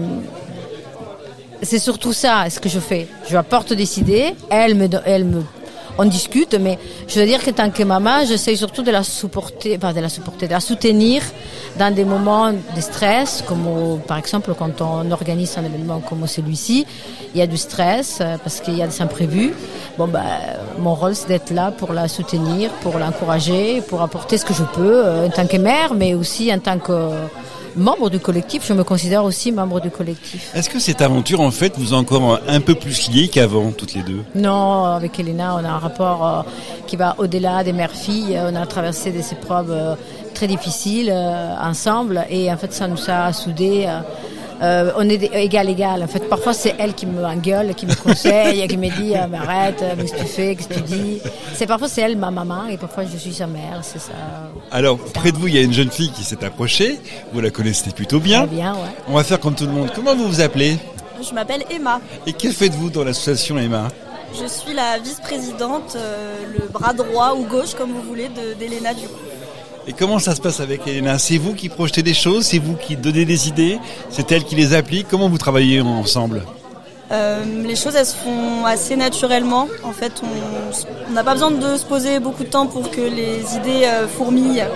surtout ça ce que je fais. Je apporte des idées, on discute, mais je veux dire que tant que maman, j'essaie surtout de la soutenir dans des moments de stress, comme par exemple quand on organise un événement comme celui-ci, il y a du stress parce qu'il y a des imprévus. Mon rôle c'est d'être là pour la soutenir, pour l'encourager, pour apporter ce que je peux en tant que mère, mais aussi en tant que membre du collectif. Je me considère aussi membre du collectif. Est-ce que cette aventure, en fait, vous a encore un peu plus liés qu'avant, toutes les deux? Non, avec Elena, on a un rapport qui va au-delà des mères-filles. On a traversé des épreuves très difficiles ensemble, et en fait, ça nous a soudés. On est égal. En fait, parfois c'est elle qui me engueule, qui me conseille, qui me dit mais arrête, qu'est-ce que tu fais, qu'est-ce que tu dis. Parfois c'est elle ma maman, et parfois je suis sa mère. C'est ça. Alors près de vous, il y a une jeune fille qui s'est approchée. Vous la connaissez plutôt bien. Très bien, ouais. On va faire comme tout le monde. Comment vous vous appelez? Je m'appelle Emma. Et que faites-vous dans l'association, Emma? Je suis la vice-présidente, le bras droit ou gauche, comme vous voulez, d'Elena du coup. Et comment ça se passe avec Elena? C'est vous qui projetez des choses? C'est vous qui donnez des idées? C'est elle qui les applique? Comment vous travaillez ensemble? Les choses, elles se font assez naturellement. En fait, on n'a pas besoin de se poser beaucoup de temps pour que les idées fourmillent.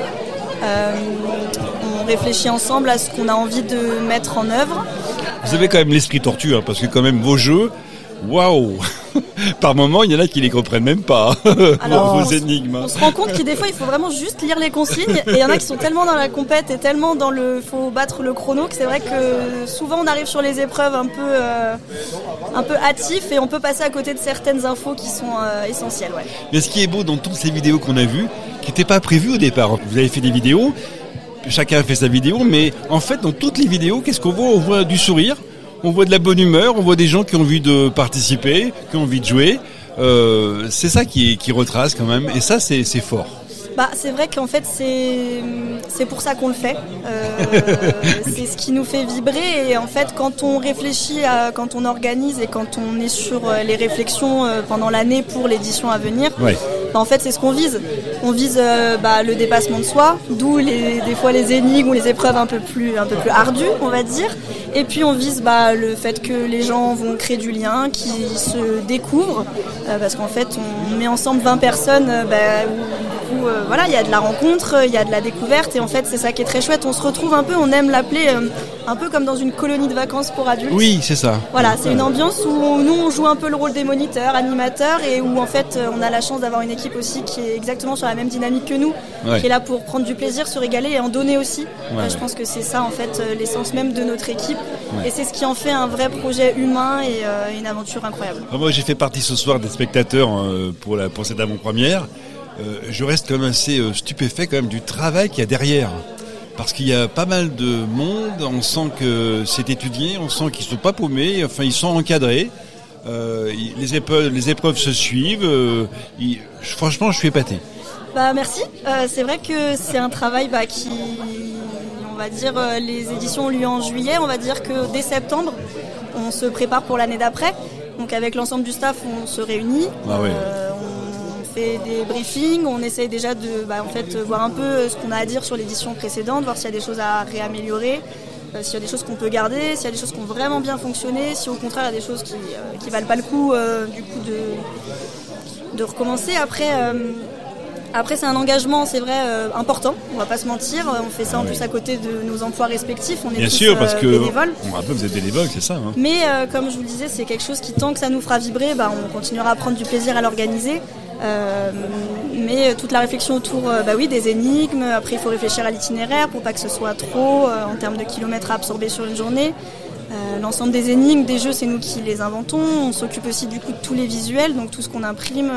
On réfléchit ensemble à ce qu'on a envie de mettre en œuvre. Vous avez quand même l'esprit tortue, hein, parce que quand même vos jeux, waouh! Par moment, il y en a qui les comprennent même pas. Alors, vos énigmes. On se rend compte que des fois, il faut vraiment juste lire les consignes. Et il y en a qui sont tellement dans la compète et tellement dans faut battre le chrono, que c'est vrai que souvent on arrive sur les épreuves un peu hâtifs, et on peut passer à côté de certaines infos qui sont essentielles. Ouais. Mais ce qui est beau dans toutes ces vidéos qu'on a vues, qui n'étaient pas prévues au départ. Vous avez fait des vidéos, chacun a fait sa vidéo, mais en fait, dans toutes les vidéos, qu'est-ce qu'on voit? On voit du sourire. On voit de la bonne humeur, on voit des gens qui ont envie de participer, qui ont envie de jouer. C'est ça qui retrace quand même, et ça c'est fort. C'est vrai qu'en fait c'est pour ça qu'on le fait. C'est ce qui nous fait vibrer, et en fait quand on réfléchit, quand on organise et quand on est sur les réflexions pendant l'année pour l'édition à venir, en fait c'est ce qu'on vise. On vise le dépassement de soi, d'où des fois les énigmes ou les épreuves un peu plus ardues, on va dire. Et puis on vise le fait que les gens vont créer du lien, qu'ils se découvrent, parce qu'en fait on met ensemble 20 personnes où il y a de la rencontre, il y a de la découverte, et en fait c'est ça qui est très chouette. On se retrouve un peu, on aime l'appeler un peu comme dans une colonie de vacances pour adultes. Oui, c'est ça. Voilà, c'est une ambiance où nous on joue un peu le rôle des moniteurs, animateurs, et où en fait on a la chance d'avoir une équipe aussi qui est exactement sur la même dynamique que nous, qui est là pour prendre du plaisir, se régaler et en donner aussi. Je pense que c'est ça en fait l'essence même de notre équipe, et c'est ce qui en fait un vrai projet humain et une aventure incroyable. Alors moi j'ai fait partie ce soir des spectateurs pour cette avant-première. Je reste quand même assez stupéfait quand même du travail qu'il y a derrière. Parce qu'il y a pas mal de monde, on sent que c'est étudié, on sent qu'ils sont pas paumés, enfin ils sont encadrés, les épreuves se suivent, franchement je suis épaté. Merci, c'est vrai que c'est un travail qui, on va dire, les éditions ont lieu en juillet, on va dire que dès septembre, on se prépare pour l'année d'après, donc avec l'ensemble du staff on se réunit. On fait des briefings, on essaye déjà de voir un peu ce qu'on a à dire sur l'édition précédente, voir s'il y a des choses à réaméliorer, s'il y a des choses qu'on peut garder, s'il y a des choses qui ont vraiment bien fonctionné, si au contraire il y a des choses qui valent pas le coup du coup de recommencer. Après c'est un engagement, c'est vrai, important, on va pas se mentir, on fait ça en plus à côté de nos emplois respectifs, on est bien tous sûr, parce que bénévoles. Après vous êtes bénévoles, c'est ça. Mais comme je vous le disais, c'est quelque chose qui, tant que ça nous fera vibrer, on continuera à prendre du plaisir à l'organiser. Mais toute la réflexion autour des énigmes, après il faut réfléchir à l'itinéraire pour pas que ce soit trop en termes de kilomètres à absorber sur une journée. L'ensemble des énigmes, des jeux, c'est nous qui les inventons. On s'occupe aussi du coup de tous les visuels, donc tout ce qu'on imprime,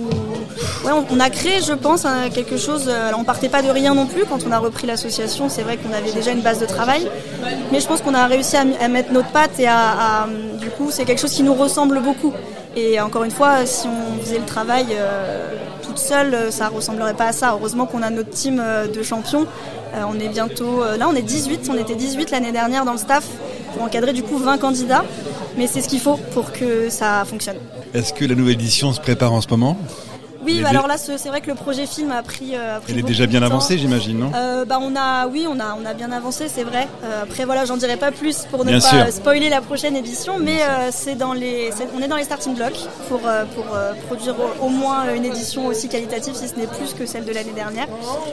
on a créé, je pense, quelque chose. Alors on partait pas de rien non plus quand on a repris l'association. C'est vrai qu'on avait déjà une base de travail, mais je pense qu'on a réussi à mettre notre patte et du coup c'est quelque chose qui nous ressemble beaucoup. Et encore une fois, si on faisait le travail toute seule, ça ressemblerait pas à ça. Heureusement qu'on a notre team de champions. On est bientôt, là on est 18, on était 18 l'année dernière dans le staff pour encadrer du coup 20 candidats. Mais c'est ce qu'il faut pour que ça fonctionne. Est-ce que la nouvelle édition se prépare en ce moment ? Oui, alors là, c'est vrai que le projet film a pris Elle est déjà bien avancée, j'imagine, non ? On a bien avancé, c'est vrai. Après, voilà, j'en dirai pas plus pour ne pas spoiler la prochaine édition, mais on est dans les starting blocks pour produire au moins une édition aussi qualitative, si ce n'est plus que celle de l'année dernière.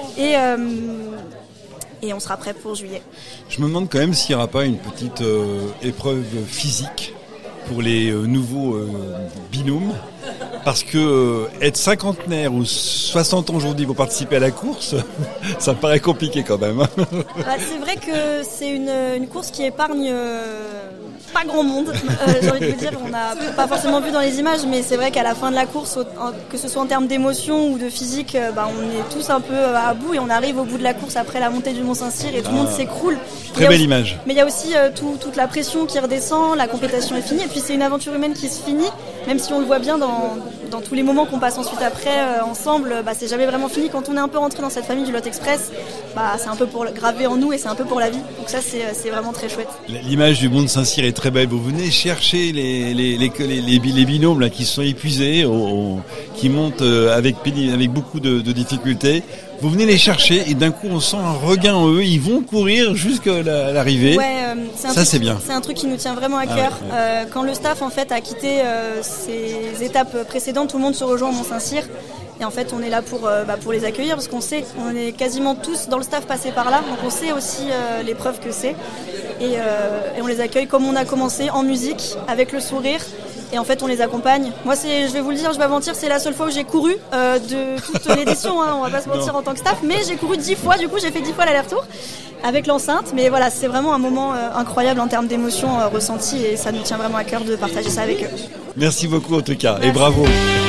Et on sera prêt pour juillet. Je me demande quand même s'il n'y aura pas une petite épreuve physique pour les nouveaux binômes. Parce que être cinquantenaire ou 60 ans aujourd'hui pour participer à la course, ça me paraît compliqué quand même. C'est vrai que c'est une course qui épargne pas grand monde. J'ai envie de vous dire, on n'a pas forcément vu dans les images, mais c'est vrai qu'à la fin de la course, que ce soit en termes d'émotion ou de physique, on est tous un peu à bout et on arrive au bout de la course après la montée du Mont-Saint-Cyr et tout le monde s'écroule. Très belle image. Mais il y a aussi toute la pression qui redescend, la compétition est finie et puis c'est une aventure humaine qui se finit, même si on le voit bien dans tous les moments qu'on passe ensuite après ensemble, c'est jamais vraiment fini. Quand on est un peu rentré dans cette famille du Lot Express, c'est un peu pour graver en nous et c'est un peu pour la vie. Donc ça c'est vraiment très chouette. L'image du Mont-Saint-Cyr est très belle. Vous venez chercher les binômes là qui sont épuisés, qui montent avec beaucoup de difficultés. Vous venez les chercher et d'un coup on sent un regain en eux. Ils vont courir jusqu'à l'arrivée. C'est bien. C'est un truc qui nous tient vraiment à cœur. Quand le staff en fait a quitté ces étapes précédentes, tout le monde se rejoint au Mont-Saint-Cyr. Et en fait, on est là pour les accueillir parce qu'on sait, on est quasiment tous dans le staff passés par là, donc on sait aussi l'épreuve que c'est. Et on les accueille comme on a commencé, en musique, avec le sourire. Et en fait, on les accompagne. Moi, je vais vous le dire, je vais pas mentir, c'est la seule fois où j'ai couru de toute l'édition. On va pas se mentir en tant que staff, mais j'ai couru 10 fois. Du coup, j'ai fait 10 fois l'aller-retour avec l'enceinte. Mais voilà, c'est vraiment un moment incroyable en termes d'émotions ressenties et ça nous tient vraiment à cœur de partager ça avec eux. Merci beaucoup en tout cas. Merci. Et bravo.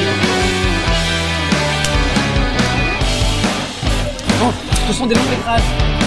Ce sont des longs métrages.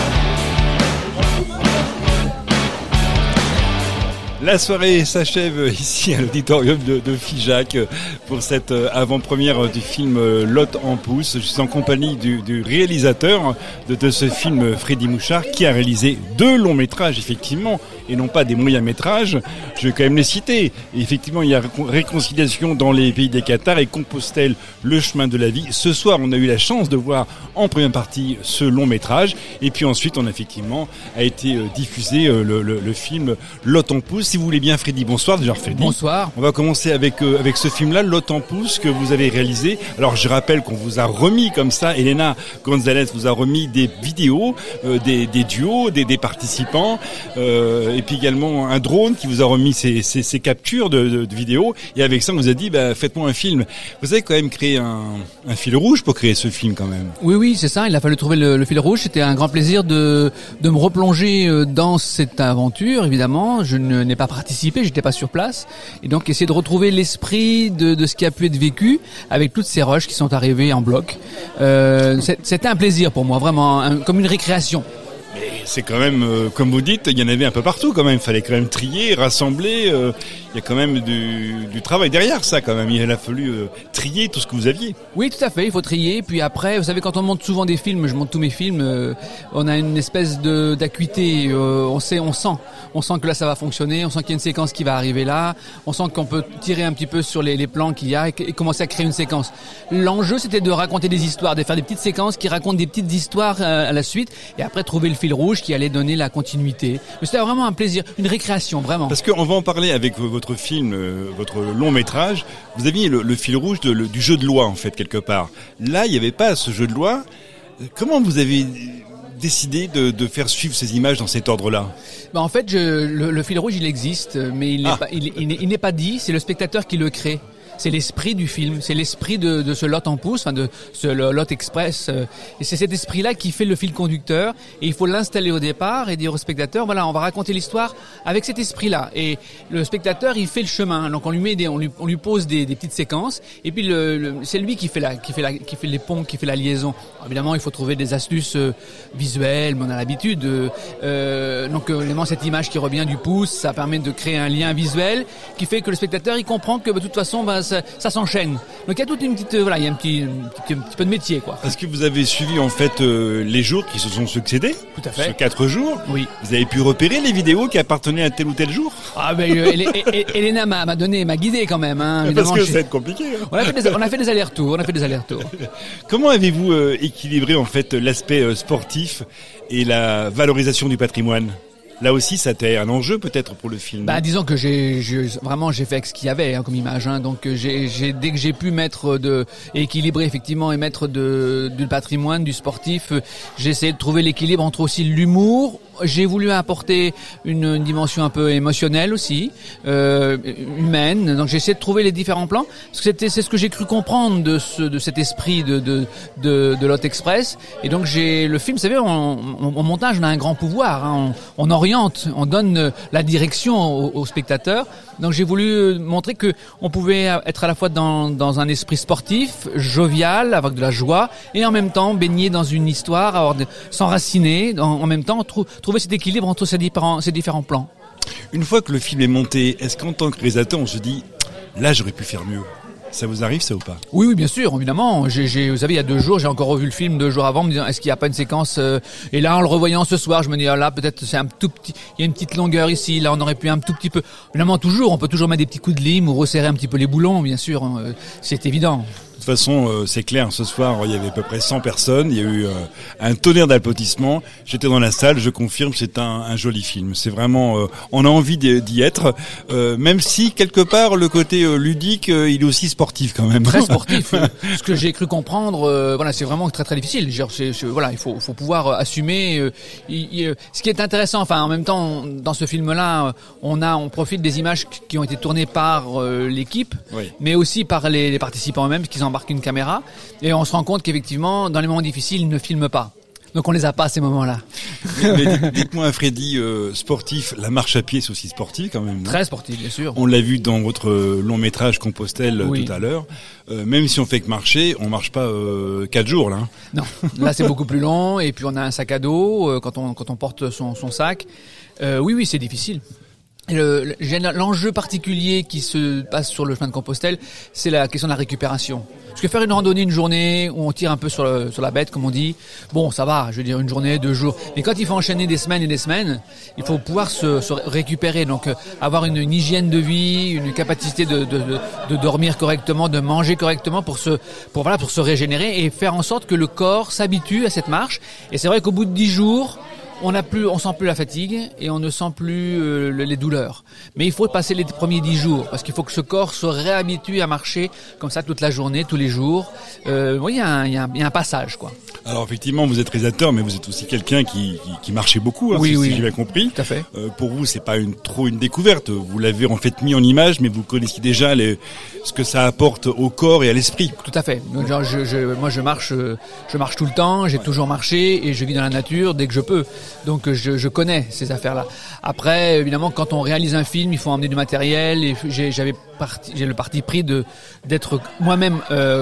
La soirée s'achève ici à l'auditorium de Figeac pour cette avant-première du film Lot en pouce. Je suis en compagnie du réalisateur de ce film, Freddy Mouchard, qui a réalisé 2 longs métrages, effectivement. et non pas des moyens métrages. Je vais quand même les citer. Et effectivement, il y a Réconciliation dans les pays des Cathares et Compostelle, le chemin de la vie. Ce soir, on a eu la chance de voir en première partie ce long métrage. Et puis ensuite, on a effectivement a été diffusé le film Lot en pouce. Si vous voulez bien, Freddy, bonsoir déjà Freddy. Bonsoir. On va commencer avec ce film-là, Lot en pouce, que vous avez réalisé. Alors je rappelle qu'on vous a remis comme ça, Elena Gonzalez vous a remis des vidéos, des duos, des participants, et puis également un drone qui vous a remis ces captures de vidéos. Et avec ça, on vous a dit, faites-moi un film. Vous avez quand même créé un fil rouge pour créer ce film quand même. Oui, c'est ça. Il a fallu trouver le fil rouge. C'était un grand plaisir de me replonger dans cette aventure. Évidemment, je n'ai pas participé, j'étais pas sur place, et donc essayer de retrouver l'esprit de ce qui a pu être vécu avec toutes ces rushs qui sont arrivées en bloc. C'était un plaisir pour moi, vraiment, comme une récréation. Mais c'est quand même, comme vous dites, il y en avait un peu partout quand même. Il fallait quand même trier, rassembler. Il y a quand même du travail derrière ça quand même. Il a fallu trier tout ce que vous aviez. Oui, tout à fait. Il faut trier. Puis après, vous savez, quand on monte souvent des films, je monte tous mes films, on a une espèce d'acuité. On sent que là ça va fonctionner. On sent qu'il y a une séquence qui va arriver là. On sent qu'on peut tirer un petit peu sur les plans qu'il y a et commencer à créer une séquence. L'enjeu, c'était de raconter des histoires, de faire des petites séquences qui racontent des petites histoires à la suite, et après trouver le fil rouge qui allait donner la continuité. Mais c'était vraiment un plaisir, une récréation, vraiment. Parce qu'on va en parler avec votre film, votre long métrage. Vous aviez le fil rouge du jeu de loi, en fait, quelque part. Là, il n'y avait pas ce jeu de loi. Comment vous avez décidé de faire suivre ces images dans cet ordre-là? En fait, le fil rouge, il existe, mais il n'est pas dit, c'est le spectateur qui le crée. C'est l'esprit du film, c'est l'esprit de ce Lot en pouce, enfin de ce Lot Express. Et c'est cet esprit-là qui fait le fil conducteur. Et il faut l'installer au départ et dire au spectateur, voilà, on va raconter l'histoire avec cet esprit-là. Et le spectateur, il fait le chemin. Donc on lui pose des petites séquences. Et puis c'est lui qui fait les ponts, qui fait la liaison. Alors, évidemment, il faut trouver des astuces visuelles, mais on a l'habitude. Donc évidemment, cette image qui revient du pouce, ça permet de créer un lien visuel qui fait que le spectateur, il comprend que de toute façon, ça s'enchaîne. Donc il y a toute une petite, il y a un petit peu de métier, quoi. Est-ce que vous avez suivi en fait les jours qui se sont succédés? Tout à fait. Sur 4 jours. Oui. Vous avez pu repérer les vidéos qui appartenaient à tel ou tel jour? Ah ben Elena m'a guidé quand même. Hein, parce que ça va être compliqué. Hein. On a fait des allers-retours. Comment avez-vous équilibré en fait l'aspect sportif et la valorisation du patrimoine? Là aussi, ça a été un enjeu peut-être pour le film. Disons que j'ai fait avec ce qu'il y avait comme image. Hein, donc dès que j'ai pu équilibrer effectivement et mettre du patrimoine, du sportif, j'ai essayé de trouver l'équilibre entre aussi l'humour. J'ai voulu apporter une dimension un peu émotionnelle aussi, humaine. Donc j'ai essayé de trouver les différents plans, parce que c'est ce que j'ai cru comprendre de cet esprit de Lot Express. Et donc le film, vous savez, en montage, on a un grand pouvoir. Hein, on oriente, on donne la direction au spectateur. Donc j'ai voulu montrer que on pouvait être à la fois dans un esprit sportif, jovial, avec de la joie, et en même temps baigner dans une histoire, s'enraciner, en même temps trouver cet équilibre entre ces différents plans. Une fois que le film est monté, est-ce qu'en tant que réalisateur, on se dit, là j'aurais pu faire mieux? Ça vous arrive, ça, ou pas? Oui, bien sûr, évidemment. Vous savez, il y a 2 jours, j'ai encore revu le film 2 jours avant, me disant, est-ce qu'il n'y a pas une séquence, et là, en le revoyant ce soir, je me dis, là, peut-être c'est un tout petit, il y a une petite longueur ici, là, on aurait pu un tout petit peu. Évidemment, on peut toujours mettre des petits coups de lime ou resserrer un petit peu les boulons, bien sûr, c'est évident. De toute façon, c'est clair, ce soir, il y avait à peu près 100 personnes, il y a eu un tonnerre d'applaudissements. J'étais dans la salle, je confirme, c'est un joli film. C'est vraiment, on a envie d'y être, même si, quelque part, le côté ludique, il est aussi sportif quand même. Très sportif. Ce que j'ai cru comprendre, c'est vraiment très très difficile. Il faut pouvoir assumer. Ce qui est intéressant, en même temps, dans ce film-là, on profite des images qui ont été tournées par l'équipe, oui, mais aussi par les participants eux-mêmes qui embarquent une caméra, et on se rend compte qu'effectivement, dans les moments difficiles, ils ne filment pas. Donc on les a pas à ces moments-là. Mais dites-moi, Freddy, sportif, la marche à pied, c'est aussi sportif quand même. Très sportif, bien sûr. On l'a vu dans votre long métrage Compostelle, oui, tout à l'heure. Même si on fait que marcher, on marche pas 4 jours là. Non, là c'est beaucoup plus long, et puis on a un sac à dos quand on porte son sac. Oui, c'est difficile. L'enjeu particulier qui se passe sur le chemin de Compostelle, c'est la question de la récupération. Parce que faire une randonnée une journée où on tire un peu sur la bête, comme on dit, bon, ça va, je veux dire une journée, 2 jours. Mais quand il faut enchaîner des semaines et des semaines, il faut pouvoir se récupérer. Donc, avoir une hygiène de vie, une capacité de dormir correctement, de manger correctement pour se régénérer et faire en sorte que le corps s'habitue à cette marche. Et c'est vrai qu'au bout de 10 jours, on sent plus la fatigue et on ne sent plus les douleurs. Mais il faut passer les premiers 10 jours parce qu'il faut que ce corps se réhabitue à marcher comme ça toute la journée, tous les jours. Il y a un passage, quoi. Alors effectivement, vous êtes réalisateur, mais vous êtes aussi quelqu'un qui marchait beaucoup, oui, si j'ai bien compris. Tout à fait. Pour vous, c'est pas trop une découverte. Vous l'avez en fait mis en image, mais vous connaissiez déjà ce que ça apporte au corps et à l'esprit. Tout à fait. Genre, moi, je marche tout le temps. J'ai toujours marché et je vis dans la nature dès que je peux. Donc, je connais ces affaires-là. Après, évidemment, quand on réalise un film, il faut emmener du matériel et j'ai le parti pris d'être moi-même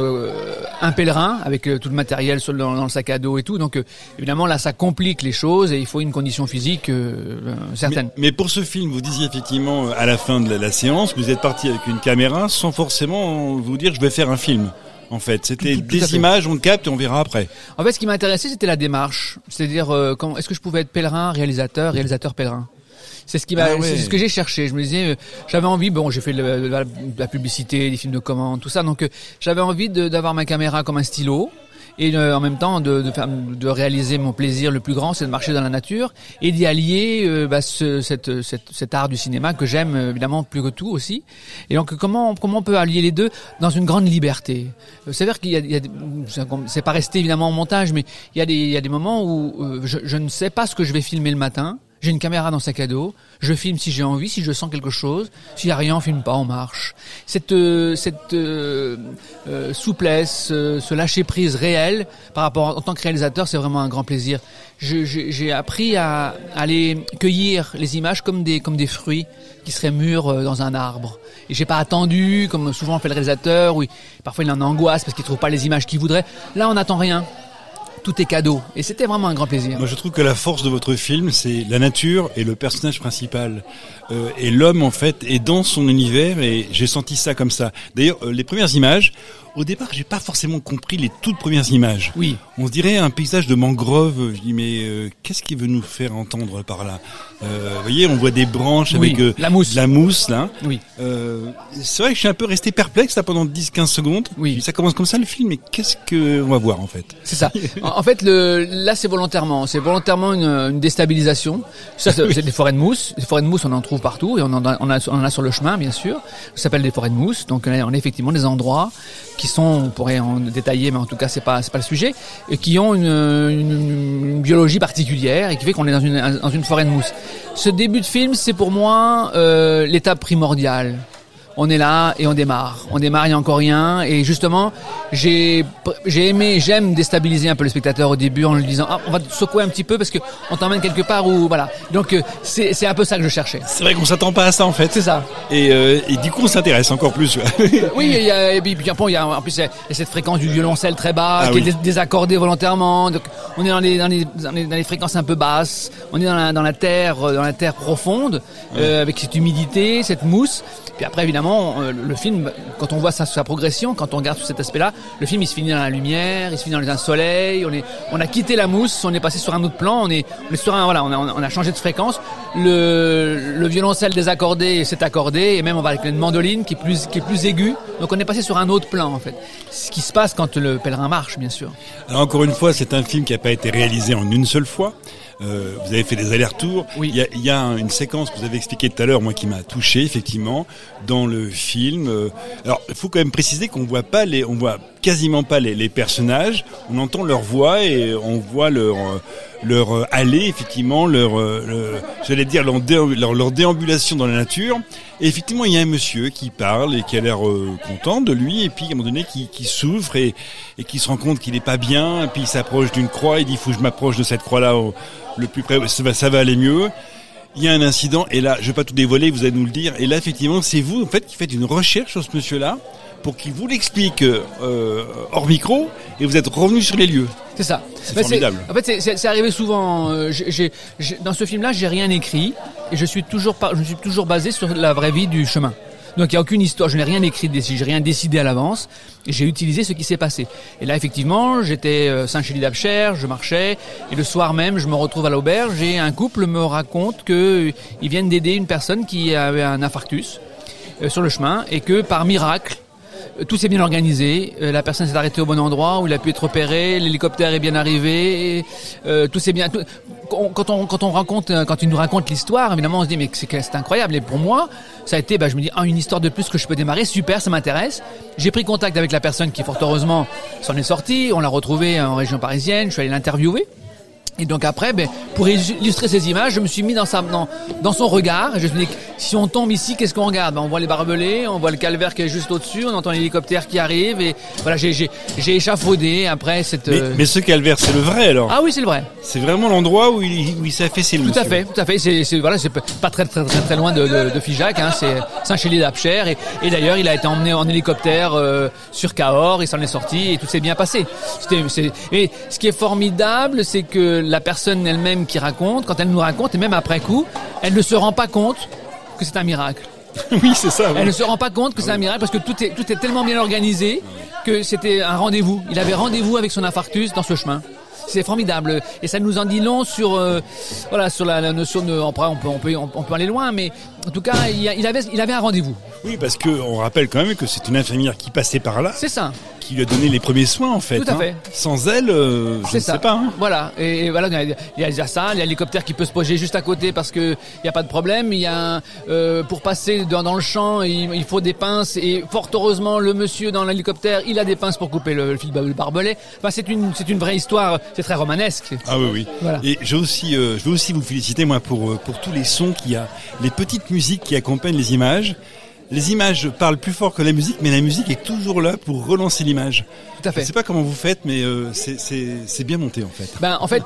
un pèlerin avec tout le matériel dans le sac à dos et tout. Donc évidemment là ça complique les choses et il faut une condition physique certaine. Mais pour ce film, vous disiez effectivement à la fin de la séance, vous êtes parti avec une caméra sans forcément vous dire je vais faire un film. En fait, c'était des images, on le capte et on verra après. En fait, ce qui m'intéressait, c'était la démarche. C'est-à-dire, est-ce que je pouvais être pèlerin, réalisateur pèlerin. C'est ce ce que j'ai cherché. Je me disais, j'avais envie, j'ai fait la publicité, des films de commande, tout ça. Donc, j'avais envie d'avoir ma caméra comme un stylo. Et en même temps de réaliser mon plaisir le plus grand, c'est de marcher dans la nature et d'y allier cet art du cinéma que j'aime évidemment plus que tout aussi. Et donc comment on peut allier les deux dans une grande liberté. C'est-à-dire qu'il y a c'est pas resté évidemment en montage, mais il y a des moments où je ne sais pas ce que je vais filmer le matin. J'ai une caméra dans le sac à dos, je filme si j'ai envie, si je sens quelque chose. S'il y a rien, on filme pas, on marche. Cette souplesse, ce lâcher prise réel par rapport en tant que réalisateur, c'est vraiment un grand plaisir. J'ai appris à aller cueillir les images comme des fruits qui seraient mûrs dans un arbre. Et j'ai pas attendu, comme souvent fait le réalisateur, où parfois il en angoisse parce qu'il trouve pas les images qu'il voudrait. Là, on n'attend rien. Tout est cadeau. Et c'était vraiment un grand plaisir. Moi, je trouve que la force de votre film, c'est la nature et le personnage principal. Et l'homme, en fait, est dans son univers et j'ai senti ça comme ça. D'ailleurs, les premières images, au départ, j'ai pas forcément compris les toutes premières images. Oui. On se dirait un paysage de mangrove. Je dis, mais qu'est-ce qu'il veut nous faire entendre par là? Vous voyez, on voit des branches avec la mousse. De la mousse, là. Oui. C'est vrai que je suis un peu resté perplexe là pendant 10-15 secondes. Oui. Puis ça commence comme ça le film, mais qu'est-ce que on va voir en fait? C'est ça. En fait, là, c'est volontairement une déstabilisation. Ça, c'est des forêts de mousse. Les forêts de mousse, on en trouve partout et on en a sur le chemin, bien sûr. Ça s'appelle des forêts de mousse. Donc, on a effectivement des endroits qui sont, on pourrait en détailler, mais en tout cas, c'est pas le sujet, et qui ont une biologie particulière et qui fait qu'on est dans une forêt de mousse. Ce début de film, c'est pour moi l'étape primordiale. On est là et on démarre. Il n'y a encore rien. Et justement, j'aime déstabiliser un peu le spectateur au début en lui disant, on va te secouer un petit peu parce que on t'emmène quelque part où, voilà. Donc, c'est un peu ça que je cherchais. C'est vrai qu'on s'attend pas à ça, en fait. C'est ça. Et du coup, on s'intéresse encore plus. Oui, il y a en plus cette fréquence du violoncelle très bas, qui est désaccordée volontairement. Donc, on est dans les fréquences un peu basses. On est dans la terre profonde, avec cette humidité, cette mousse. Puis après, évidemment, le film, quand on voit sa progression, quand on regarde sur cet aspect-là, le film il se finit dans la lumière, il se finit dans un soleil. On a quitté la mousse, on est passé sur un autre plan. On est sur on a changé de fréquence. Le violoncelle désaccordé s'est accordé, et même on va avec une mandoline qui est plus aiguë. Donc on est passé sur un autre plan en fait. Ce qui se passe quand le pèlerin marche, bien sûr. Alors encore une fois, c'est un film qui n'a pas été réalisé en une seule fois. Vous avez fait des allers-retours. Oui. Il y a une séquence que vous avez expliquée tout à l'heure, moi qui m'a touché effectivement dans le film. Alors il faut quand même préciser qu'on voit quasiment pas les personnages. On entend leur voix et on voit leur aller effectivement, leur déambulation dans la nature. Et effectivement, il y a un monsieur qui parle et qui a l'air content de lui, et puis à un moment donné qui souffre et qui se rend compte qu'il est pas bien, et puis il s'approche d'une croix, il dit faut que je m'approche de cette croix-là le plus près, ça va aller mieux. il y a un incident, et là, je vais pas tout dévoiler, vous allez nous le dire, et là, effectivement, c'est vous, en fait, qui faites une recherche sur ce monsieur-là, pour qu'il vous l'explique hors micro, et vous êtes revenu sur les lieux. C'est ça. C'est formidable. En fait, c'est arrivé souvent. Dans ce film-là, j'ai rien écrit, et je suis toujours basé sur la vraie vie du chemin. Donc il n'y a aucune histoire, je n'ai rien écrit, j'ai rien décidé à l'avance, et j'ai utilisé ce qui s'est passé. Et là, effectivement, j'étais Saint-Chély-d'Apcher, je marchais, et le soir même, je me retrouve à l'auberge, et un couple me raconte qu'ils viennent d'aider une personne qui avait un infarctus sur le chemin, et que par miracle, tout s'est bien organisé, la personne s'est arrêtée au bon endroit où il a pu être opéré, l'hélicoptère est bien arrivé, tout s'est bien... Quand il nous raconte l'histoire, évidemment, on se dit mais c'est incroyable. Et pour moi, ça a été, je me dis, une histoire de plus que je peux démarrer, super, ça m'intéresse. J'ai pris contact avec la personne qui, fort heureusement, s'en est sortie. On l'a retrouvée en région parisienne. Je suis allé l'interviewer. Et donc après, pour illustrer ces images, je me suis mis dans son regard. Et je me suis dit, si on tombe ici, qu'est-ce qu'on regarde ? On voit les barbelés, on voit le calvaire qui est juste au-dessus, on entend l'hélicoptère qui arrive. Et voilà, j'ai échafaudé après cette... Mais ce calvaire, c'est le vrai alors ? Ah oui, c'est le vrai. C'est vraiment l'endroit où il s'est fait ses loups. Tout à fait. C'est pas très loin de Figeac, hein. C'est Saint-Chély-d'Apcher. Et d'ailleurs, il a été emmené en hélicoptère sur Cahors, il s'en est sorti et tout s'est bien passé. Et ce qui est formidable, c'est que la personne elle-même qui raconte, quand elle nous raconte, et même après coup, elle ne se rend pas compte que c'est un miracle. Oui, c'est ça. Oui. Elle ne se rend pas compte que c'est un miracle parce que tout est tellement bien organisé que c'était un rendez-vous. Il avait rendez-vous avec son infarctus dans ce chemin. C'est formidable et ça nous en dit long sur la notion de. Après, on peut aller loin, mais en tout cas, il avait un rendez-vous. Oui, parce que on rappelle quand même que c'est une infirmière qui passait par là. C'est ça. Qui lui a donné les premiers soins en fait. Tout à fait. Sans elle, je ne sais pas. Hein. Voilà. Et voilà, il y a ça, il y a l'hélicoptère qui peut se poser juste à côté parce que il y a pas de problème. Il y a pour passer dans le champ, il faut des pinces et fort heureusement le monsieur dans l'hélicoptère, il a des pinces pour couper le fil barbelé. Enfin, c'est une vraie histoire. C'est très romanesque. Ah oui. Voilà. Et je veux aussi vous féliciter moi pour tous les sons qu'il y a, les petites musiques qui accompagnent les images. Les images parlent plus fort que la musique, mais la musique est toujours là pour relancer l'image. Tout à fait. Je sais pas comment vous faites, mais c'est bien monté en fait. En fait,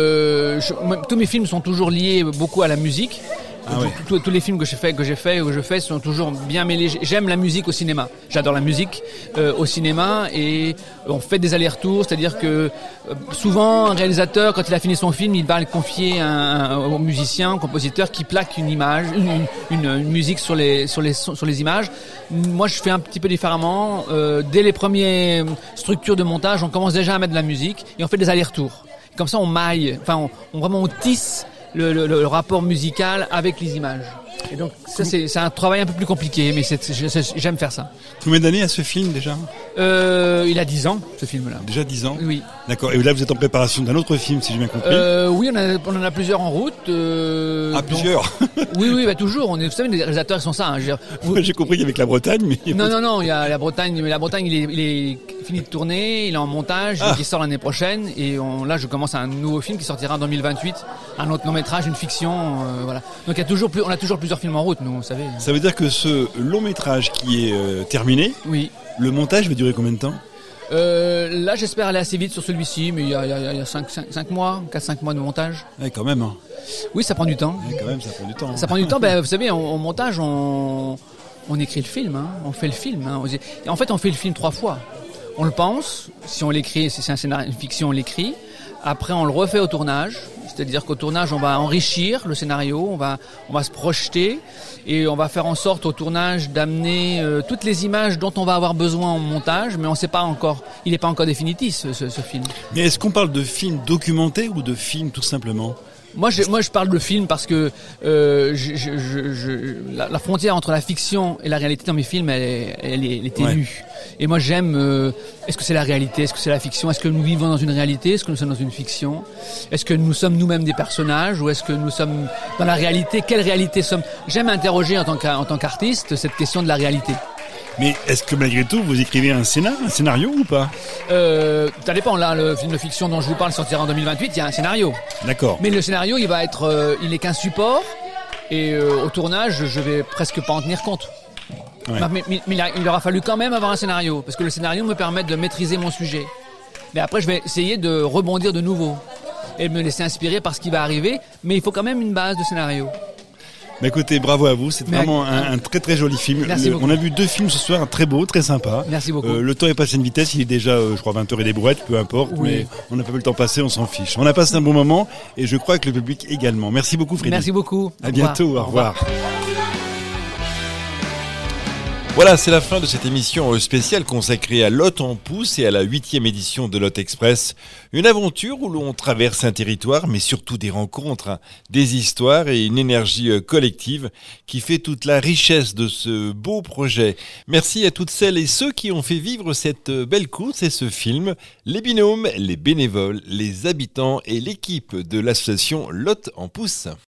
tous mes films sont toujours liés beaucoup à la musique. Ah ouais. Tous les films que je fais sont toujours bien mêlés. J'aime la musique au cinéma. J'adore la musique au cinéma et on fait des allers-retours. C'est-à-dire que souvent un réalisateur, quand il a fini son film, il va le confier au musicien, au compositeur qui plaque une image, une musique sur les images. Moi, je fais un petit peu différemment. Dès les premières structures de montage, on commence déjà à mettre de la musique et on fait des allers-retours. Comme ça, on maille. Enfin, on tisse le rapport musical avec les images. Et donc ça c'est un travail un peu plus compliqué, mais j'aime faire ça. Combien d'années a ce film déjà ? Il a 10 ans, ce film-là. Déjà 10 ans ? Oui. D'accord. Et là vous êtes en préparation d'un autre film, si j'ai bien compris. Oui, on en a plusieurs en route. Plusieurs. Oui, toujours. Vous savez, les réalisateurs ils sont ça. Hein, j'ai compris qu'avec la Bretagne, mais non, il y a la Bretagne, mais la Bretagne il est fini de tourner, il est en montage, qui sort l'année prochaine, et là je commence un nouveau film qui sortira en 2028, un autre long métrage, une fiction, voilà. Donc on a toujours plusieurs films en route, nous, vous savez. Ça veut dire que ce long métrage qui est terminé, oui. Le montage va durer combien de temps ? Là, j'espère aller assez vite sur celui-ci, mais il y a 5 mois, 4-5 mois de montage. Ouais, quand même. Hein. Oui, ça prend du temps. Ouais, quand même, ça prend du temps. Ça prend du temps. Vous savez, en montage, on écrit le film, hein, on fait le film. Hein. Et en fait, on fait le film 3 fois. On le pense, si on l'écrit, si c'est un scénario, une fiction, on l'écrit. Après, on le refait au tournage. C'est-à-dire qu'au tournage, on va enrichir le scénario, on va se projeter et on va faire en sorte au tournage d'amener toutes les images dont on va avoir besoin en montage, mais on sait pas encore, il n'est pas encore définitif ce film. Mais est-ce qu'on parle de film documenté ou de film tout simplement ? Moi, je parle de film parce que la frontière entre la fiction et la réalité dans mes films, elle est ténue. Et moi, j'aime. Est-ce que c'est la réalité ? Est-ce que c'est la fiction ? Est-ce que nous vivons dans une réalité ? Est-ce que nous sommes dans une fiction ? Est-ce que nous sommes nous-mêmes des personnages ou est-ce que nous sommes dans la réalité ? Quelle réalité sommes ? J'aime interroger en tant qu'artiste cette question de la réalité. Mais est-ce que malgré tout, vous écrivez un scénario ou pas ? Ça dépend. Là, le film de fiction dont je vous parle sortira en 2028. Il y a un scénario. D'accord. Mais le scénario, il va être, il est qu'un support. Et au tournage, je vais presque pas en tenir compte. Ouais. Mais il aura fallu quand même avoir un scénario, parce que le scénario me permet de maîtriser mon sujet. Mais après, je vais essayer de rebondir de nouveau et de me laisser inspirer par ce qui va arriver. Mais il faut quand même une base de scénario. Bah écoutez, bravo à vous, c'est vraiment un très très joli film. Merci beaucoup. On a vu 2 films ce soir, très beau, très sympa. Merci beaucoup. Le temps est passé à une vitesse, il est déjà, je crois, 20h et des brouettes, peu importe, mais on n'a pas vu le temps passer, on s'en fiche. On a passé un bon moment et je crois que le public également. Merci beaucoup Freddy. Merci beaucoup. À bientôt, au revoir. Voilà, c'est la fin de cette émission spéciale consacrée à Lot en pouce et à la 8e édition de Lot Express. Une aventure où l'on traverse un territoire, mais surtout des rencontres, des histoires et une énergie collective qui fait toute la richesse de ce beau projet. Merci à toutes celles et ceux qui ont fait vivre cette belle course et ce film, les binômes, les bénévoles, les habitants et l'équipe de l'association Lot en pouce.